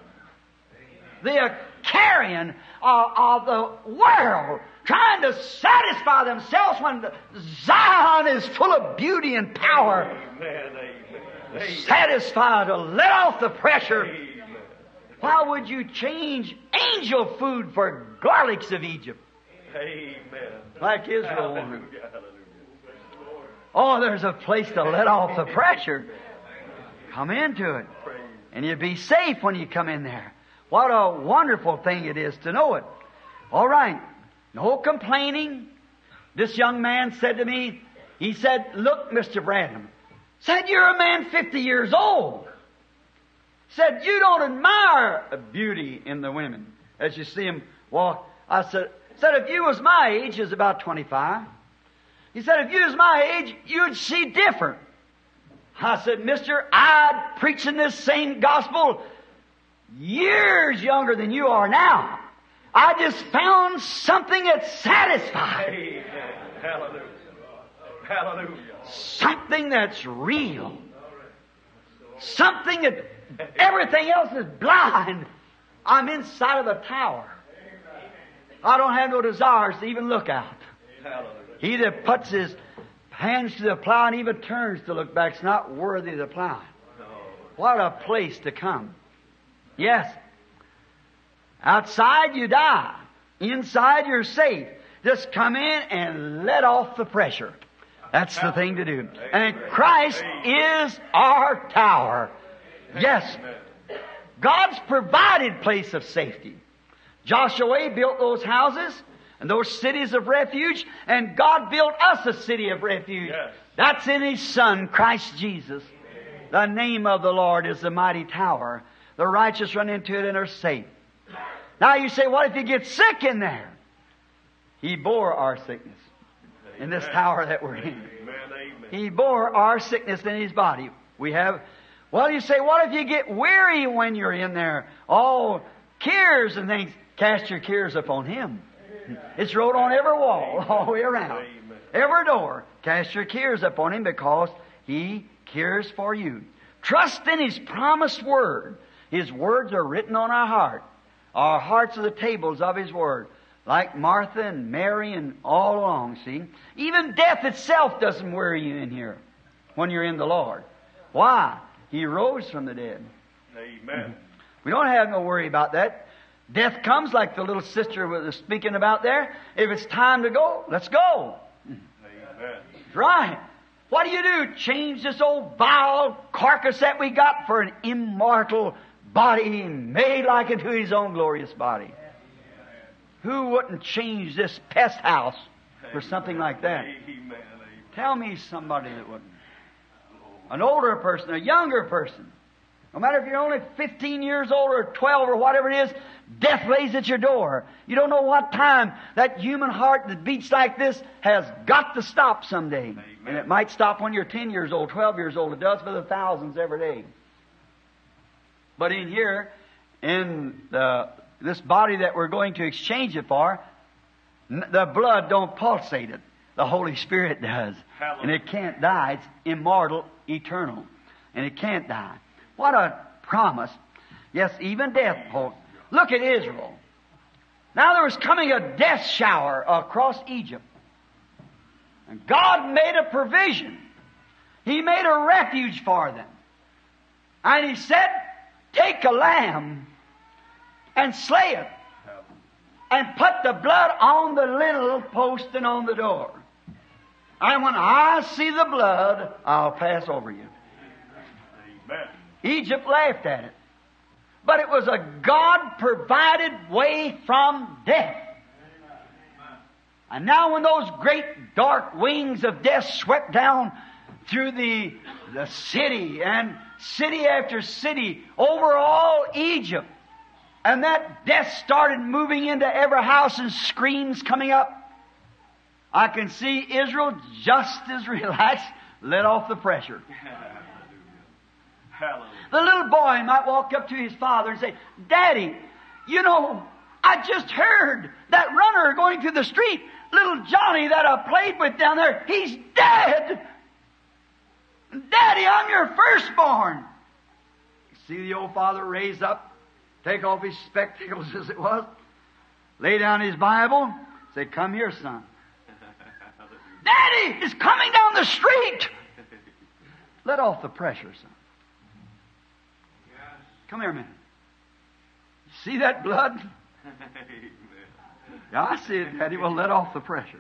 The carrying of, of the world, trying to satisfy themselves when Zion is full of beauty and power.
Amen. Amen.
Satisfied to let off the pressure.
Amen.
Why would you change angel food for garlics of Egypt?
Amen.
Like Israel wanted.
Hallelujah. Hallelujah.
Oh, there's a place to let off the pressure. Come into it. And you'll be safe when you come in there. What a wonderful thing it is to know it. All right. No complaining. This young man said to me, he said, look, Mister Branham, said, you're a man fifty years old. Said, you don't admire beauty in the women as you see them walk. I said, said, if you was my age, is about twenty-five. He said, if you was my age, you'd see different. I said, mister, I'd preaching this same gospel years younger than you are now. I just found something that satisfied.
Amen. Hallelujah. Hallelujah.
Something that's real. Something that everything else is blind. I'm inside of a tower. I don't have no desires to even look out.
Hallelujah.
He that puts his hands to the plow and even turns to look back is not worthy of the plow. What a place to come. Yes. Outside you die. Inside you're safe. Just come in and let off the pressure. That's the thing to do. And Christ is our tower. Yes. God's provided place of safety. Joshua built those houses and those cities of refuge, and God built us a city of refuge.
Yes.
That's in His Son, Christ Jesus. The name of the Lord is the mighty tower. The righteous run into it and are safe. Now you say, what if you get sick in there? He bore our sickness in this tower that we're in.
Amen. Amen.
He bore our sickness in His body. We have, well, you say, what if you get weary when you're in there? All cares and things. Cast your cares upon Him. It's wrote on every wall, all the way around. Every door. Cast your cares upon Him because He cares for you. Trust in His promised Word. His words are written on our heart. Our hearts are the tables of His Word. Like Martha and Mary and all along, see? Even death itself doesn't worry you in here when you're in the Lord. Why? He rose from the dead.
Amen.
We don't have no worry about that. Death comes like the little sister was speaking about there. If it's time to go, let's go.
Amen.
Right. What do you do? Change this old vile carcass that we got for an immortal body made like unto His own glorious body. Who wouldn't change this pest house for something like that?
Amen.
Tell me somebody that wouldn't. An older person, a younger person. No matter if you're only fifteen years old or twelve or whatever it is, death lays at your door. You don't know what time that human heart that beats like this has got to stop someday.
Amen.
And it might stop when you're ten years old, twelve years old. It does for the thousands every day. But in here, in the, this body that we're going to exchange it for, n- the blood don't pulsate it. The Holy Spirit does.
Hallelujah.
And it can't die. It's immortal, eternal. And it can't die. What a promise. Yes, even death. Folks. Look at Israel. Now there was coming a death shower across Egypt. And God made a provision. He made a refuge for them. And He said, take a lamb and slay it. And put the blood on the little post and on the door. And when I see the blood, I'll pass over you.
Amen.
Egypt laughed at it. But it was a God-provided way from death. And now when those great dark wings of death swept down through the, the city and city after city over all Egypt, and that death started moving into every house and screams coming up, I can see Israel just as relaxed, let off the pressure.
Hallelujah.
The little boy might walk up to his father and say, Daddy, you know, I just heard that runner going through the street, little Johnny that I played with down there, he's dead. Daddy, I'm your firstborn. See the old father raise up, take off his spectacles as it was, lay down his Bible, say, come here, son. Daddy is coming down the street. Let off the pressure, son. Come here a minute. See that blood? Yeah, I see it, Daddy. Well, let off the pressure.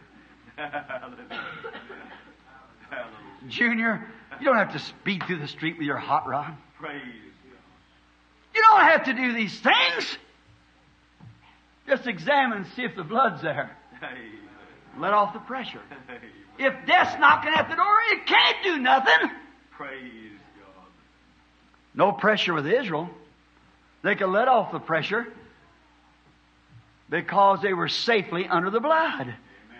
Junior, you don't have to speed through the street with your hot rod.
Praise
You don't have to do these things. Just examine and see if the blood's there.
God.
Let off the pressure. If death's knocking at the door, it can't do nothing.
Praise God.
No pressure with Israel. They could let off the pressure because they were safely under the blood.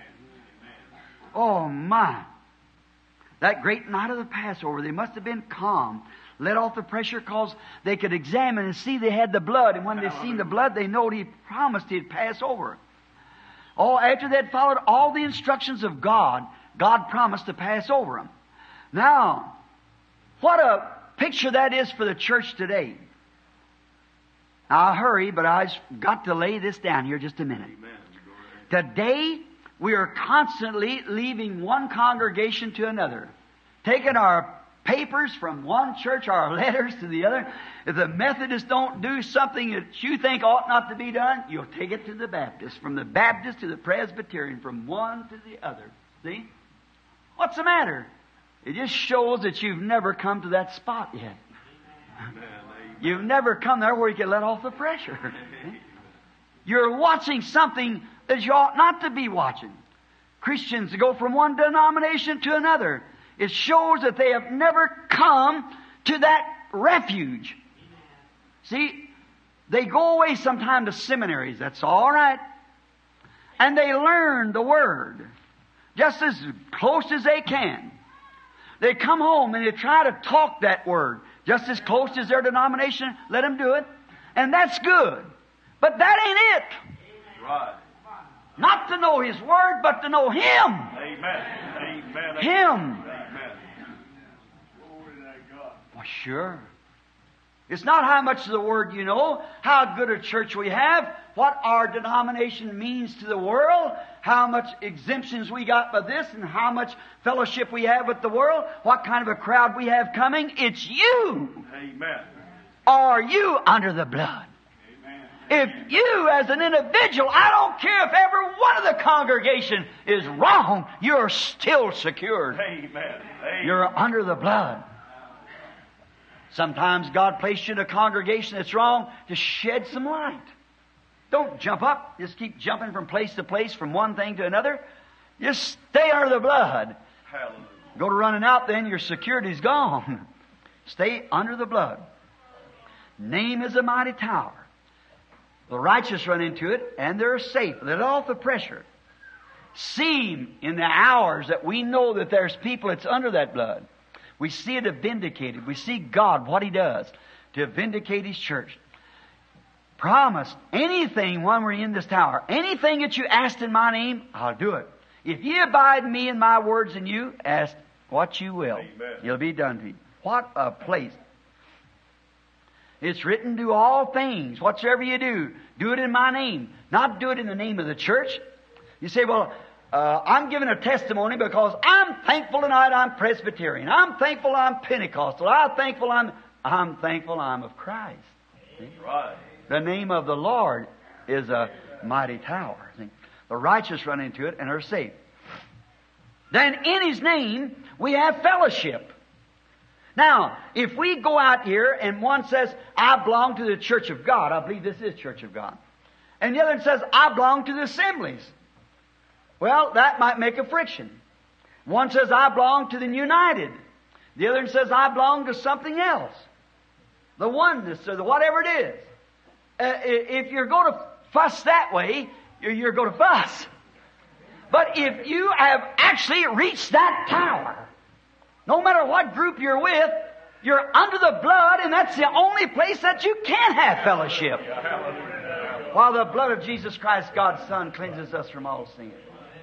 Oh, my. That great night of the Passover, they must have been calm. Let off the pressure because they could examine and see they had the blood. And when they seen the blood, they knowed He promised He'd pass over. Oh, after they'd followed all the instructions of God, God promised to pass over them. Now, what a picture that is for the church today. I'll hurry, but I've got to lay this down here just a minute. Today, we are constantly leaving one congregation to another, taking our papers from one church, our letters to the other. If the Methodists don't do something that you think ought not to be done, you'll take it to the Baptist. From the Baptist to the Presbyterian, from one to the other. See? What's the matter? It just shows that you've never come to that spot yet. You've never come there where you can let off the pressure. You're watching something that you ought not to be watching. Christians go from one denomination to another. It shows that they have never come to that refuge. See, they go away sometime to seminaries. That's all right. And they learn the Word just as close as they can. They come home and they try to talk that Word just as close as their denomination let them do it. And that's good. But that ain't it.
Right.
Not to know His Word, but to know Him.
Amen. Amen.
Him.
Amen.
Well, sure. It's not how much of the Word you know, how good a church we have, what our denomination means to the world, how much exemptions we got by this, and how much fellowship we have with the world, what kind of a crowd we have coming. It's you.
Amen.
Are you under the blood? If you as an individual, I don't care if every one of the congregation is wrong, you're still secured.
Amen. Amen.
You're under the blood. Sometimes God placed you in a congregation that's wrong to shed some light. Don't jump up. Just keep jumping from place to place, from one thing to another. Just stay under the blood.
Hallelujah.
Go to running out, then your security's gone. Stay under the blood. Name is a mighty tower. The righteous run into it, and they're safe. Let off the pressure. See Him in the hours that we know that there's people that's under that blood. We see it vindicated. We see God, what He does to vindicate His church. Promised anything when we're in this tower, anything that you asked in my name, I'll do it. If ye abide in me and my words in you, ask what you will.
Amen.
It'll be done to you. What a place. It's written, do all things, whatsoever you do, do it in my name. Not do it in the name of the church. You say, well, uh, I'm giving a testimony because I'm thankful tonight I'm Presbyterian. I'm thankful I'm Pentecostal. I'm thankful I'm, I'm thankful I'm of Christ. See?
Right.
The name of the Lord is a mighty tower. See? The righteous run into it and are safe. Then in His name, we have fellowship. Now, if we go out here and one says, I belong to the Church of God, I believe this is Church of God. And the other one says, I belong to the assemblies. Well, that might make a friction. One says, I belong to the United. The other one says, I belong to something else. The oneness or the whatever it is. Uh, if you're going to fuss that way, you're, you're going to fuss. But if you have actually reached that tower, no matter what group you're with, you're under the blood, and that's the only place that you can have fellowship. While the blood of Jesus Christ, God's Son, cleanses us from all sin.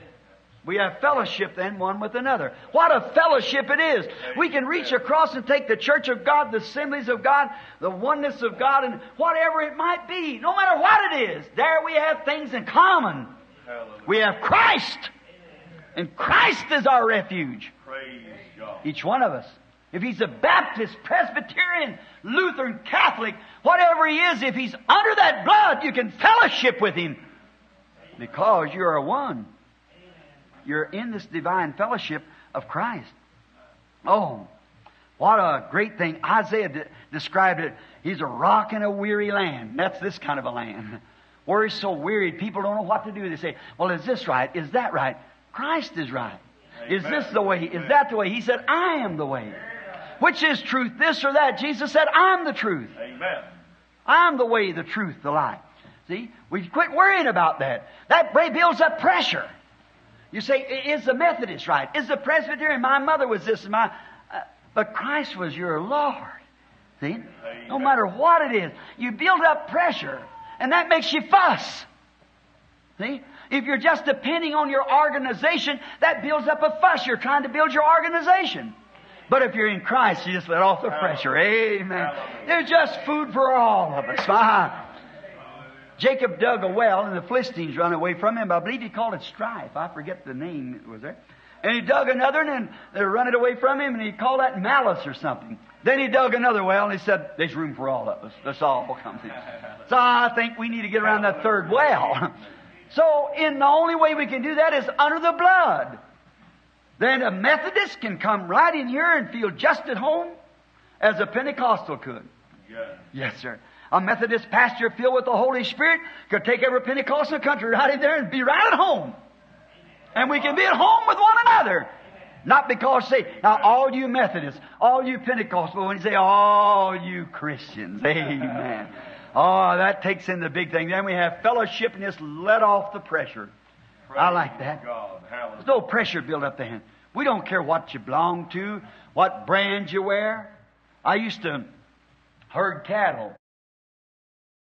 We have fellowship then one with another. What a fellowship it is. We can reach across and take the church of God, the assemblies of God, the oneness of God, and whatever it might be. No matter what it is, there we have things in common. We have Christ. And Christ is our refuge.
Praise God.
Each one of us. If he's a Baptist, Presbyterian, Lutheran, Catholic, whatever he is, if he's under that blood, you can fellowship with him. Because you are one. You're in this divine fellowship of Christ. Oh, what a great thing. Isaiah de- described it. He's a rock in a weary land. That's this kind of a land. Where he's so wearied, people don't know what to do. They say, well, is this right? Is that right? Christ is right. Amen. Is this the way? Is that the way? He said, I am the way. Which is truth, this or that? Jesus said, I'm the truth.
Amen.
I'm the way, the truth, the life. See? We quit worrying about that. That builds up pressure. You say, is the Methodist right? Is the Presbyterian? My mother was this and my... Uh, but Christ was your Lord. See? Amen. No matter what it is, you build up pressure, and that makes you fuss. See? If you're just depending on your organization, that builds up a fuss. You're trying to build your organization. But if you're in Christ, you just let off the pressure. Amen. There's just food for all of us. My. Jacob dug a well, and the Philistines run away from him. I believe he called it strife. I forget the name that was there. And he dug another, and then they run it away from him, and he called that malice or something. Then he dug another well, and he said, there's room for all of us. Let's all come in. So I think we need to get around that third well. So in the only way we can do that is under the blood. Then a Methodist can come right in here and feel just at home as a Pentecostal could.
Yes,
yes sir. A Methodist pastor filled with the Holy Spirit could take every Pentecostal country right in there and be right at home. And we can be at home with one another. Not because, say, now all you Methodists, all you Pentecostal, when you say, all you Christians, amen. Oh, that takes in the big thing. Then we have fellowship and just let off the pressure.
Praise
I like that.
God.
There's no pressure built up then. We don't care what you belong to, what brand you wear. I used to herd cattle.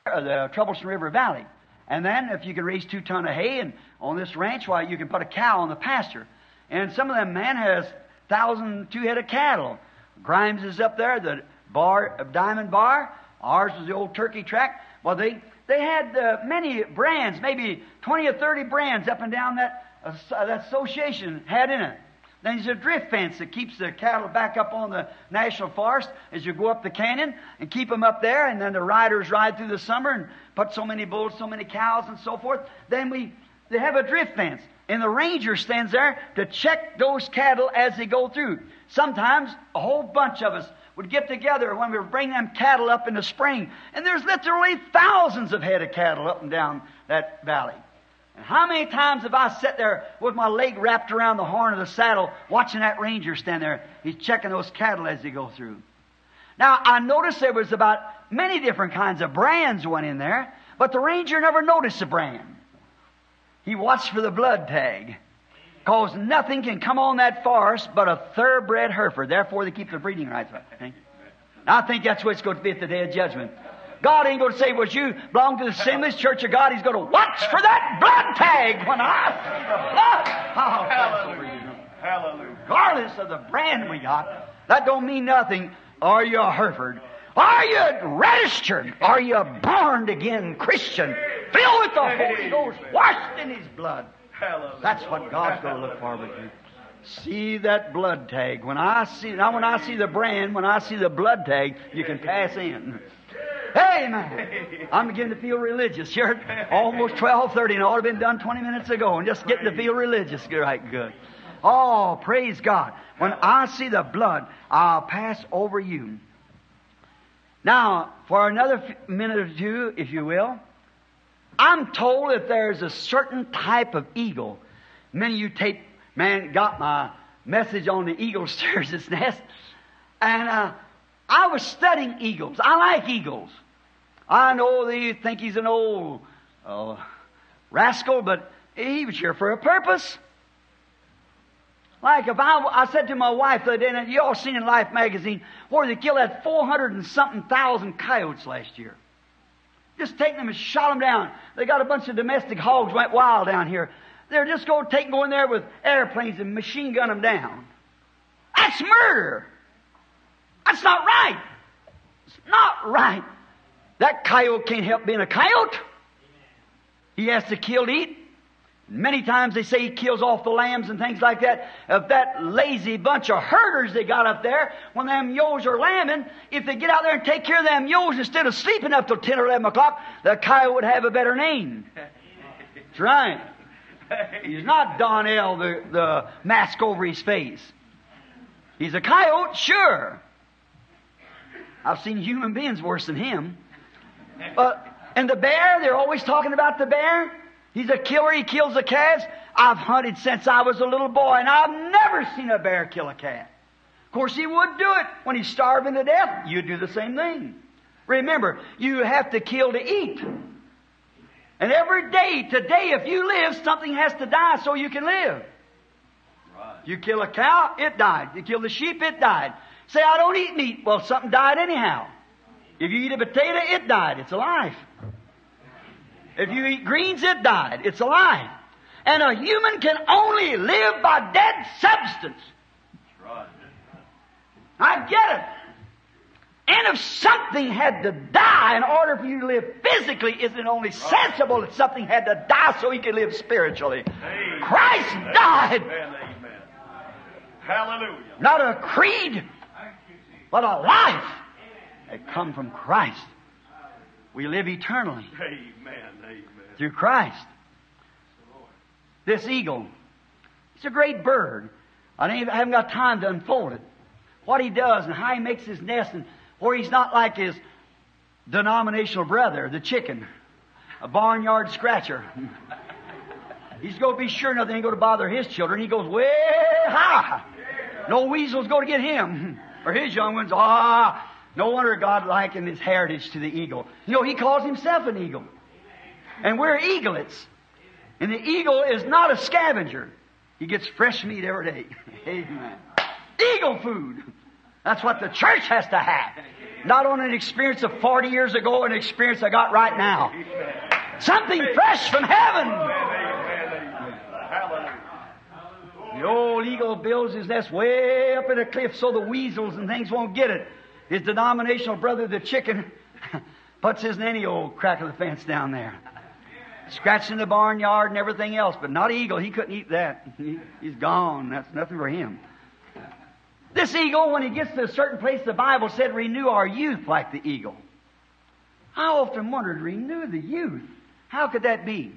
uh, the Troublesome River Valley. And then if you can raise two ton of hay, and on this ranch, why, you can put a cow on the pasture. And some of them man has thousand, two head of cattle. Grimes is up there, the bar, uh, Diamond Bar. Ours was the old turkey track. Well, they, they had uh, many brands, maybe twenty or thirty brands up and down that, uh, that association had in it. Then there's a drift fence that keeps the cattle back up on the national forest as you go up the canyon and keep them up there. And then the riders ride through the summer and put so many bulls, so many cows, and so forth. Then we they have a drift fence. And the ranger stands there to check those cattle as they go through. Sometimes a whole bunch of us would get together when we would bring them cattle up in the spring. And there's literally thousands of head of cattle up and down that valley. And how many times have I sat there with my leg wrapped around the horn of the saddle watching that ranger stand there? He's checking those cattle as they go through. Now, I noticed there was about many different kinds of brands went in there, but the ranger never noticed the brand. He watched for the blood tag, because nothing can come on that forest but a thoroughbred Hereford. Therefore, they keep the breeding rights. Now, I think that's what it's going to be at the day of judgment. God ain't going to say, was you belong to the Assemblies Church of God? He's going to watch for that blood tag when I see the blood. Oh,
Hallelujah. Hallelujah.
Regardless of the brand we got, that don't mean nothing. Are you a Hereford? Are you registered? Are you a born again Christian? Filled with the Holy Ghost, washed in His blood.
Hallelujah.
That's what God's going to look forward to. See that blood tag. When I see, now when I see the brand, when I see the blood tag, you can pass in. Amen. I'm beginning to feel religious. You're almost twelve thirty and it ought to have been done twenty minutes ago, and just getting to feel religious right good. Oh, praise God. When I see the blood, I'll pass over you. Now, for another minute or two, if you will, I'm told that there's a certain type of eagle. Many of you tape, man, got my message on the eagle stirs its nest. And uh, I was studying eagles. I like eagles. I know they think he's an old uh, rascal, but he was here for a purpose. Like if I, I said to my wife the other day, and you all seen in Life magazine, where they killed that four hundred and something thousand coyotes last year. Just taking them and shot them down. They got a bunch of domestic hogs went wild down here. They're just going to take go in there with airplanes and machine gun them down. That's murder. That's not right. It's not right. That coyote can't help being a coyote. He has to kill to eat. Many times they say he kills off the lambs and things like that. Of that lazy bunch of herders they got up there, when them ewes are lambing, if they get out there and take care of them ewes instead of sleeping up till ten or eleven o'clock, the coyote would have a better name. That's right. He's not Donnell, the, the mask over his face. He's a coyote, sure. I've seen human beings worse than him. Uh, and the bear, they're always talking about the bear. He's a killer. He kills the calves. I've hunted since I was a little boy, and I've never seen a bear kill a calf. Of course, he would do it when he's starving to death. You'd do the same thing. Remember, you have to kill to eat. And every day, today, if you live, something has to die so you can live.
Right.
You kill a cow, it died. You kill the sheep, it died. Say, I don't eat meat. Well, something died anyhow. If you eat a potato, it died. It's alive. If you eat greens, it died. It's alive. And a human can only live by dead substance.
Right.
I get it. And if something had to die in order for you to live physically, isn't it only sensible that something had to die so you could live spiritually?
Amen.
Christ died.
Amen. Amen. Hallelujah.
Not a creed, but a life that come from Christ. We live eternally
Amen. Amen.
through Christ. This eagle, it's a great bird. I haven't got time to unfold it. What he does and how he makes his nest, and where he's not like his denominational brother, the chicken, a barnyard scratcher. He's going to be sure nothing ain't going to bother his children. He goes way high. No weasel's going to get him or his young ones. Ah, no wonder God likened his heritage to the eagle. You know, he calls himself an eagle. And we're eaglets. And the eagle is not a scavenger. He gets fresh meat every day. Amen. Eagle food. That's what the church has to have. Not only an experience of forty years ago, an experience I got right now. Something fresh from heaven. The old eagle builds his nest way up in a cliff so the weasels and things won't get it. His denominational brother, the chicken, puts his in any old crack of the fence down there. Scratching the barnyard and everything else, but not eagle. He couldn't eat that. He, he's gone. That's nothing for him. This eagle, when he gets to a certain place, the Bible said, renew our youth like the eagle. I often wondered, renew the youth. How could that be?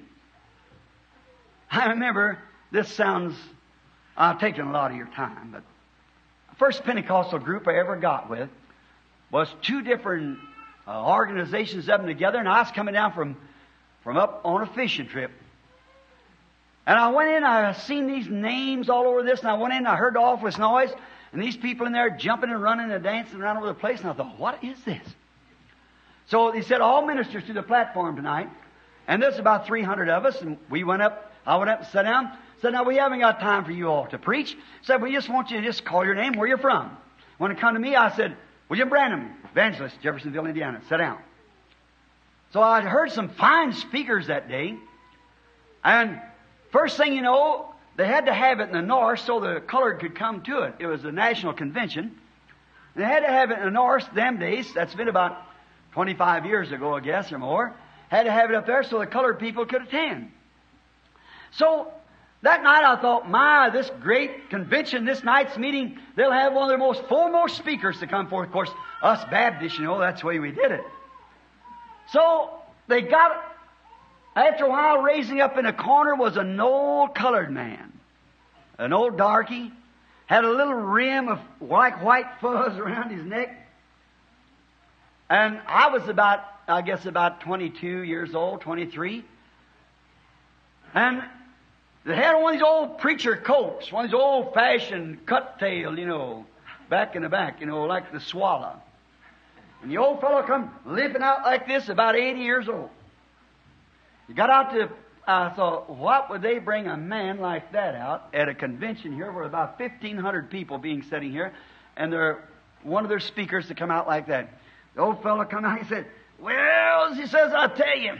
I remember, this sounds, I've taken a lot of your time, but the first Pentecostal group I ever got with was two different uh, organizations of them together, and I was coming down from, from up on a fishing trip. And I went in, I seen these names all over this, and I went in, I heard the awfulest noise, and these people in there jumping and running and dancing around over the place, and I thought, what is this? So they said, all ministers to the platform tonight, and there's about three hundred of us, and we went up, I went up and sat down, said, now we haven't got time for you all to preach. Said, we just want you to just call your name, where you're from. When it come to me, I said, William Branham, evangelist, Jeffersonville, Indiana. Sit down. So I heard some fine speakers that day, and first thing you know, they had to have it in the north so the colored could come to it. It was a national convention. They had to have it in the north them days. That's been about twenty-five years ago, I guess, or more. Had to have it up there so the colored people could attend. So that night I thought, my, this great convention, this night's meeting, they'll have one of their most foremost speakers to come forth. Of course, us Baptists, you know, that's the way we did it. So they got, after a while, raising up in a corner was an old colored man. An old darky. Had a little rim of like white fuzz around his neck. And I was about, I guess about twenty-two years old, twenty-three. And they had one of these old preacher coats, one of these old-fashioned cut-tail, you know, back in the back, you know, like the swallow. And the old fellow come limping out like this, about eighty years old. He got out to, I thought, what would they bring a man like that out at a convention here where about fifteen hundred people being sitting here, and they're one of their speakers to come out like that. The old fellow come out, he said, well, he says, I'll tell you.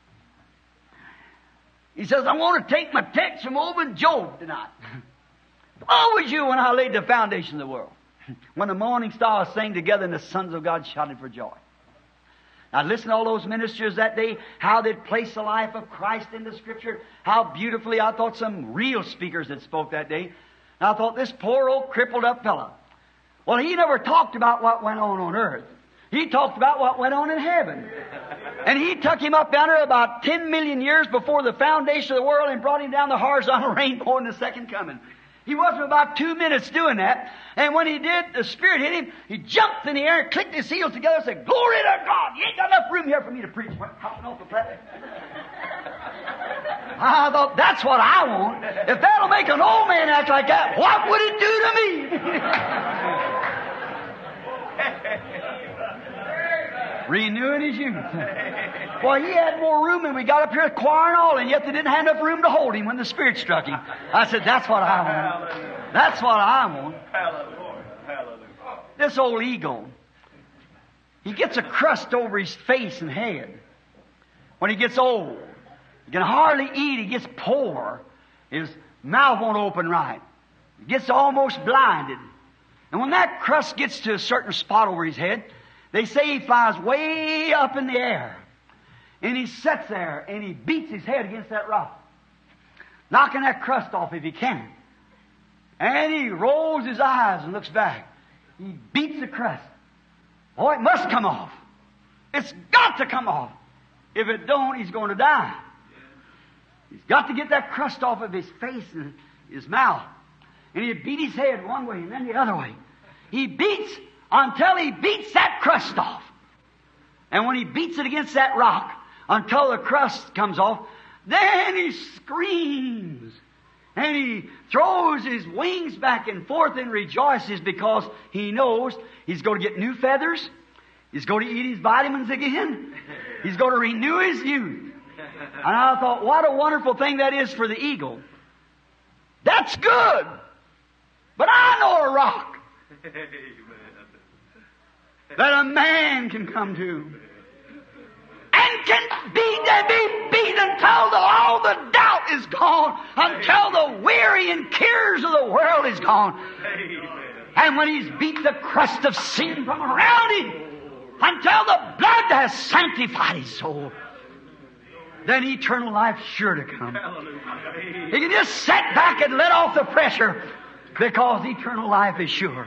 He says, I want to take my text from over Job tonight. What was you when I laid the foundation of the world? When the morning stars sang together and the sons of God shouted for joy. Now listen to all those ministers that day, how they'd place the life of Christ into Scripture, how beautifully I thought some real speakers had spoke that day. And I thought this poor old crippled up fellow. Well, he never talked about what went on on earth. He talked about what went on in heaven. And he took him up yonder about ten million years before the foundation of the world and brought him down the horizontal rainbow in the second coming. He was for about two minutes doing that. And when he did, the Spirit hit him. He jumped in the air and clicked his heels together and said, glory to God. You ain't got enough room here for me to preach. Went hopping off the platform. I thought, that's what I want. If that'll make an old man act like that, what would it do to me? Renewing his youth. Well, he had more room than we got up here at choir and all, and yet they didn't have enough room to hold him when the Spirit struck him. I said, that's what I want. That's what I want. This old eagle, he gets a crust over his face and head. When he gets old, he can hardly eat. He gets poor. His mouth won't open right. He gets almost blinded. And when that crust gets to a certain spot over his head, they say he flies way up in the air. And he sits there and he beats his head against that rock, knocking that crust off if he can. And he rolls his eyes and looks back. He beats the crust. Oh, it must come off. It's got to come off. If it don't, he's going to die. He's got to get that crust off of his face and his mouth. And he beat his head one way and then the other way. He beats until he beats that crust off. And when he beats it against that rock, until the crust comes off, then he screams. And he throws his wings back and forth and rejoices because he knows he's going to get new feathers. He's going to eat his vitamins again. He's going to renew his youth. And I thought, what a wonderful thing that is for the eagle. That's good. But I know a rock. that a man can come to. And can be, be beat until the, all the doubt is gone, until the weary and cares of the world is gone. And when He's beat the crust of sin from around Him, until the blood has sanctified His soul, then eternal life's sure to come. He can just sit back and let off the pressure, because eternal life is sure.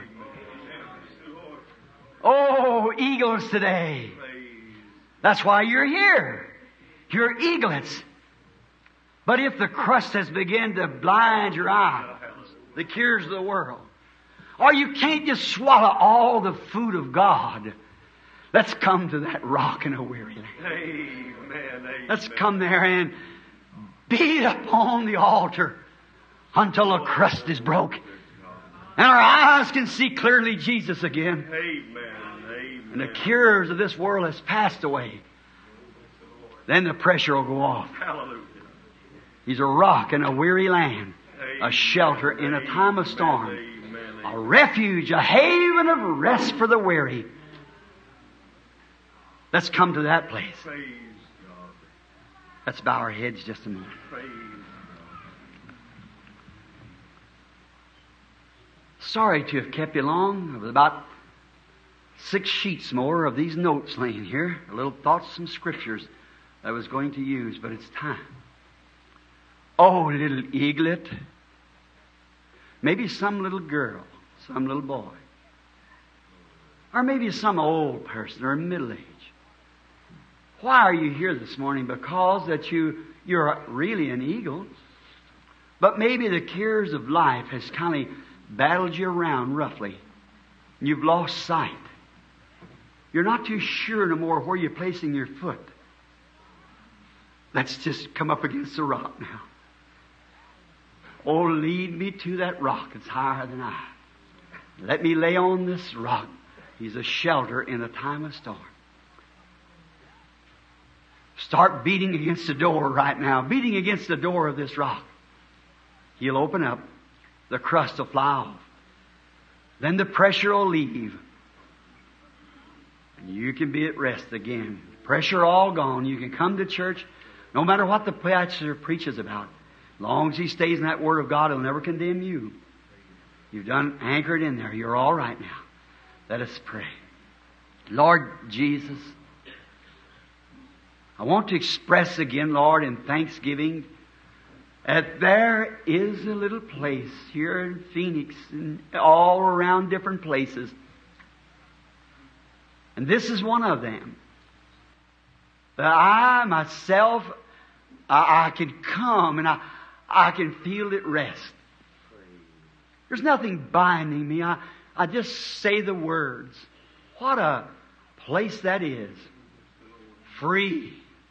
Oh, eagles today. That's why you're here. You're eaglets. But if the crust has begun to blind your eyes, the cares of the world, or you can't just swallow all the food of God, let's come to that rock in a weary land.
Amen, amen.
Let's come there and beat upon the altar until the crust is broke, and our eyes can see clearly Jesus again.
Amen, amen.
And the cares of this world has passed away. Then the pressure will go off.
Hallelujah.
He's a rock in a weary land,
Amen.
a shelter in a time of storm,
Amen,
a refuge, a haven of rest for the weary. Let's come to that place.
Praise God.
Let's bow our heads just a moment.
Praise
Sorry to have kept you long. There was about six sheets more of these notes laying here. A little thoughts, some scriptures I was going to use, but it's time. Oh, little eaglet. Maybe some little girl, some little boy. Or maybe some old person or middle age. Why are you here this morning? Because that you, you're really an eagle. But maybe the cares of life has kind of battled you around roughly. You've lost sight. You're not too sure no more where you're placing your foot. Let's just come up against the rock now. Oh, lead me to that rock that's higher than I. Let me lay on this rock. He's a shelter in a time of storm. Start beating against the door right now. Beating against the door of this rock. He'll open up. The crust will fly off. Then the pressure will leave. And you can be at rest again. Pressure all gone. You can come to church no matter what the pastor preaches about. As long as he stays in that Word of God, he'll never condemn you. You've done anchored in there. You're all right now. Let us pray. Lord Jesus, I want to express again, Lord, in thanksgiving that there is a little place here in Phoenix and all around different places. And this is one of them. That I myself, I, I can come and I, I can feel it rest. There's nothing binding me. I, I just say the words. What a place that is. Free.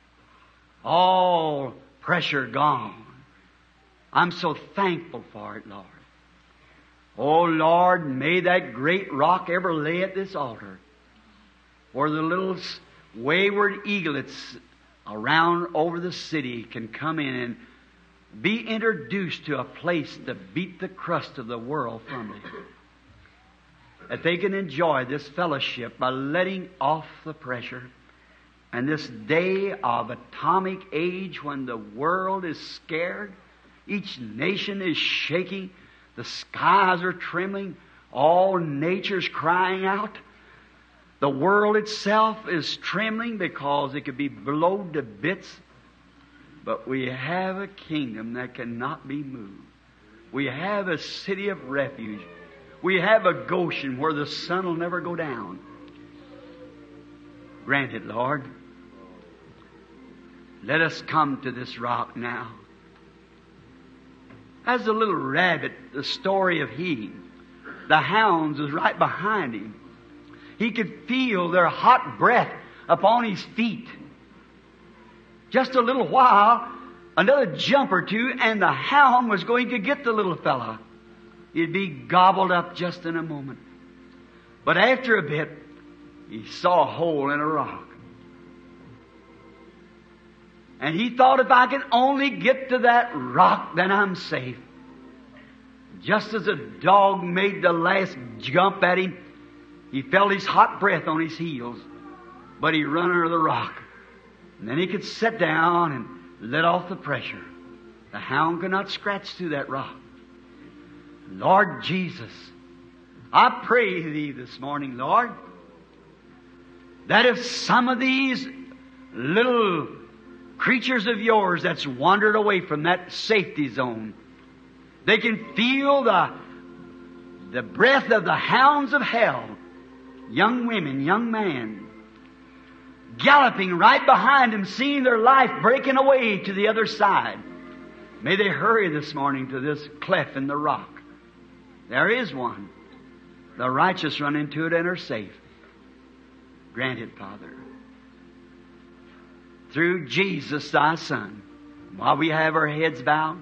All pressure gone. I'm so thankful for it, Lord. Oh, Lord, may that great rock ever lay at this altar, where the little wayward eaglets around over the city can come in and be introduced to a place to beat the crust of the world from them. That they can enjoy this fellowship by letting off the pressure. And this day of atomic age when the world is scared, each nation is shaking, the skies are trembling, all nature's crying out. The world itself is trembling because it could be blown to bits. But we have a kingdom that cannot be moved. We have a city of refuge. We have a Goshen where the sun will never go down. Grant it, Lord. Let us come to this rock now. As the little rabbit, the story of he, the hounds was right behind him. He could feel their hot breath upon his feet. Just a little while, another jump or two, and the hound was going to get the little fella. He'd be gobbled up just in a moment. But after a bit, he saw a hole in a rock. And he thought, if I can only get to that rock, then I'm safe. Just as a dog made the last jump at him, He felt his hot breath on his heels, but he run under the rock. And then he could sit down and let off the pressure. The hound could not scratch through that rock. Lord Jesus, I pray Thee this morning, Lord, that if some of these little creatures of Yours that's wandered away from that safety zone, they can feel the, the breath of the hounds of hell, young women, young men, galloping right behind them, seeing their life breaking away to the other side. May they hurry this morning to this cleft in the rock. There is one. The righteous run into it and are safe. Grant it, Father. Through Jesus, Thy Son, while we have our heads bowed,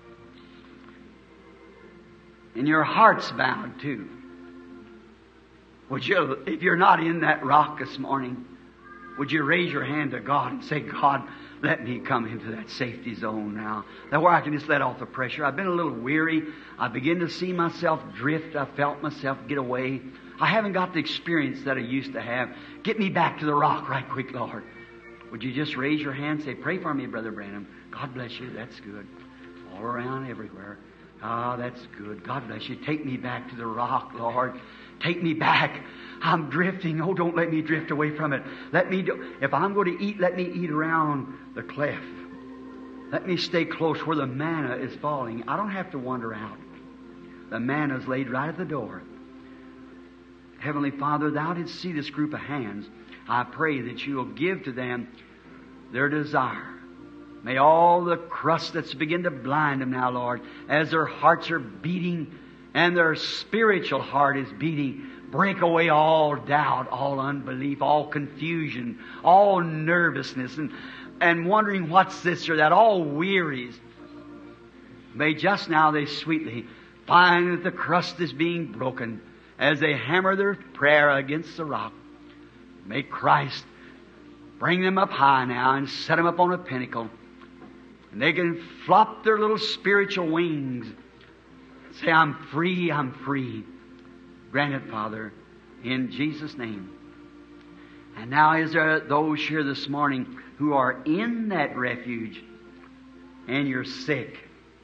and your hearts bowed too, would you, if you're not in that rock this morning, would you raise your hand to God and say, God, let me come into that safety zone now, that where I can just let off the pressure. I've been a little weary. I begin to see myself drift. I felt myself get away. I haven't got the experience that I used to have. Get me back to the rock right quick, Lord. Would you just raise your hand and say, pray for me, Brother Branham. God bless you. That's good. All around, everywhere. Ah, that's good. God bless you. Take me back to the rock, Lord. Take me back. I'm drifting. Oh, don't let me drift away from it. Let me do, if I'm going to eat, let me eat around the cleft. Let me stay close where the manna is falling. I don't have to wander out. The manna is laid right at the door. Heavenly Father, Thou didst see this group of hands. I pray that You will give to them their desire. May all the crust that's begin to blind them now, Lord, as their hearts are beating and their spiritual heart is beating, break away all doubt, all unbelief, all confusion, all nervousness, and, and wondering what's this or that, all wearies. May just now they sweetly find that the crust is being broken as they hammer their prayer against the rock. May Christ bring them up high now and set them up on a pinnacle. And they can flop their little spiritual wings. Say, I'm free, I'm free. Grant it, Father, in Jesus' name. And now is there those here this morning who are in that refuge and you're sick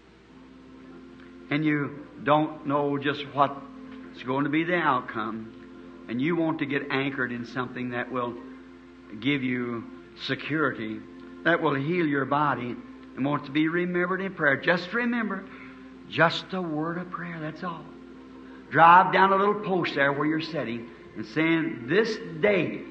and you don't know just what's going to be the outcome, and you want to get anchored in something that will give you security, that will heal your body, and want to be remembered in prayer. Just remember, just a word of prayer, that's all. Drive down a little post there where you're sitting and saying, this day,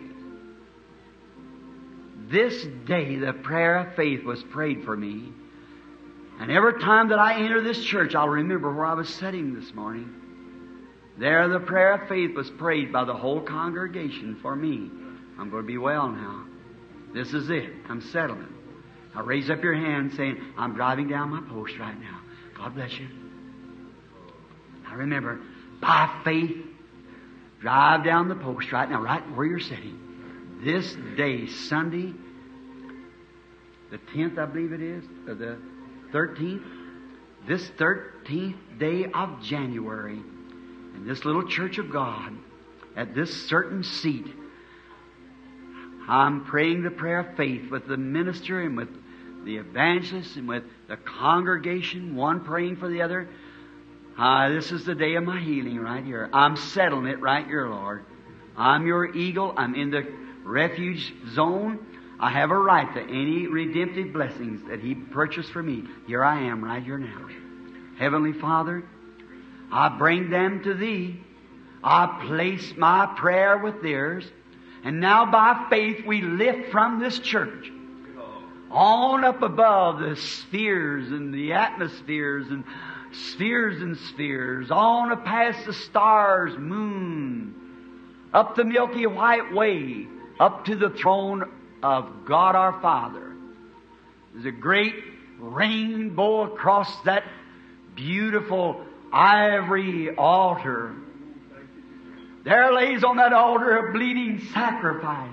this day the prayer of faith was prayed for me. And every time that I enter this church, I'll remember where I was sitting this morning. There the prayer of faith was prayed by the whole congregation for me. I'm going to be well now. This is it. I'm settling. Now raise up your hand saying, I'm driving down my post right now. God bless you. Now remember, by faith, drive down the post right now, right where you're sitting. This day, Sunday, the tenth, I believe it is, or the thirteenth, this thirteenth day of January, in this little church of God, at this certain seat, I'm praying the prayer of faith with the minister and with the evangelist and with the congregation, one praying for the other. Ah, this is the day of my healing right here. I'm settling it right here, Lord. I'm your eagle. I'm in the refuge zone. I have a right to any redemptive blessings that He purchased for me. Here I am right here now. Heavenly Father, I bring them to Thee. I place my prayer with theirs. And now by faith we lift from this church on up above the spheres and the atmospheres and spheres and spheres, on up past the stars, moon, up the Milky White Way, up to the throne of God our Father. There's a great rainbow across that beautiful ivory altar. There lays on that altar a bleeding sacrifice.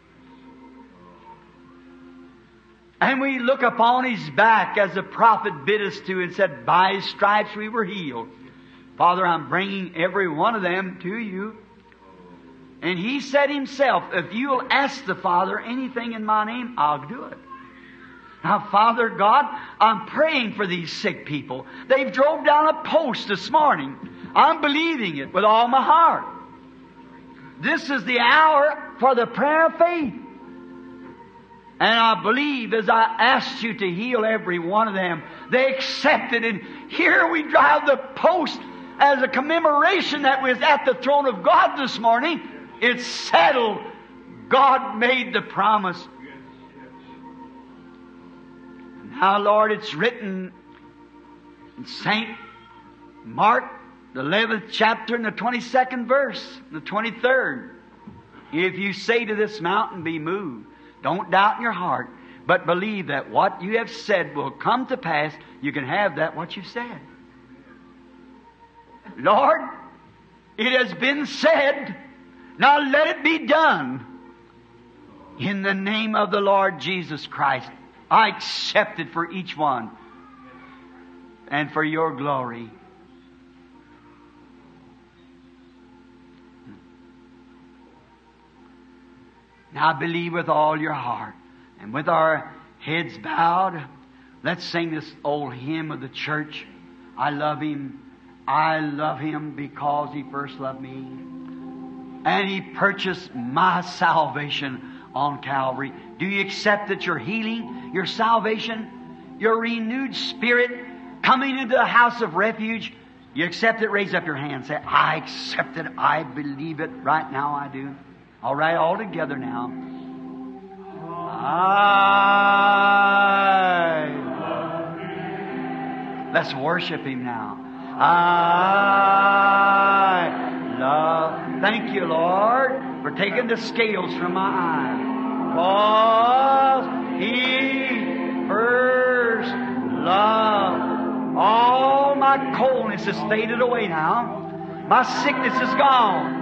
And we look upon His back as the prophet bid us to and said, by His stripes we were healed. Father, I'm bringing every one of them to You. And He said Himself, if you'll ask the Father anything in My name, I'll do it. Now, Father God, I'm praying for these sick people. They've drove down a post this morning. I'm believing it with all my heart. This is the hour for the prayer of faith. And I believe as I asked you to heal every one of them, they accepted. And here we drive the post as a commemoration that was at the throne of God this morning. It's settled. God made the promise. Now, Lord, it's written in Saint Mark, the eleventh chapter and the twenty-second verse, the twenty-third. If you say to this mountain, be moved, don't doubt in your heart, but believe that what you have said will come to pass. You can have that what you've said. Lord, it has been said. Now let it be done. In the name of the Lord Jesus Christ, I accept it for each one and for Your glory. Now believe with all your heart. And with our heads bowed, let's sing this old hymn of the church. I love Him. I love Him because He first loved me. And He purchased my salvation on Calvary. Do you accept that your healing, your salvation, your renewed spirit coming into the house of refuge? You accept it? Raise up your hand. Say, I accept it. I believe it. Right now I do. All right, all together now. I. Let's worship Him now. I love. Thank you, Lord, for taking the scales from my eyes. Because He first loved. All my coldness has faded away now. My sickness is gone.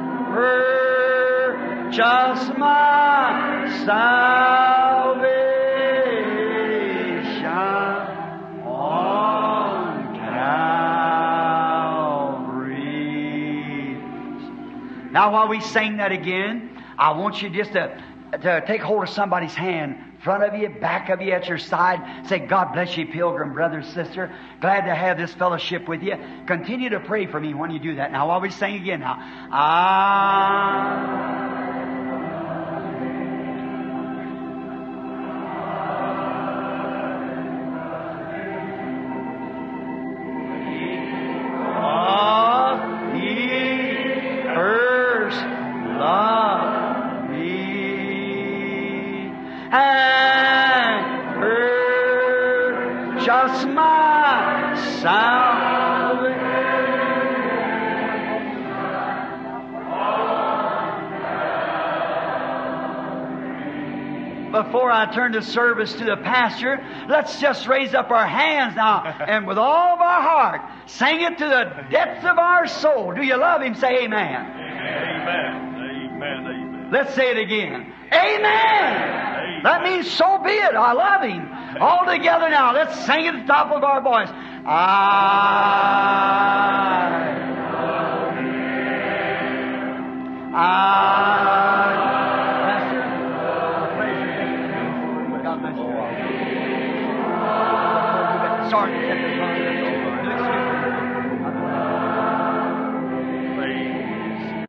Just my salvation on Calvary. Now, while we sing that again, I want you just to, to take hold of somebody's hand, front of you, back of you, at your side. Say, God bless you, pilgrim, brother, sister. Glad to have this fellowship with you. Continue to pray for me when you do that. Now, while we sing again now. I... Before I turn the service to the pastor, let's just raise up our hands now and with all of our heart sing it to the depths of our soul. Do you love Him? Say amen.
Amen. Amen. Amen.
Let's say it again. Amen. Amen. That means so be it. I love Him. All together now. Let's sing it at the top of our voice. I love Him. I Sorry.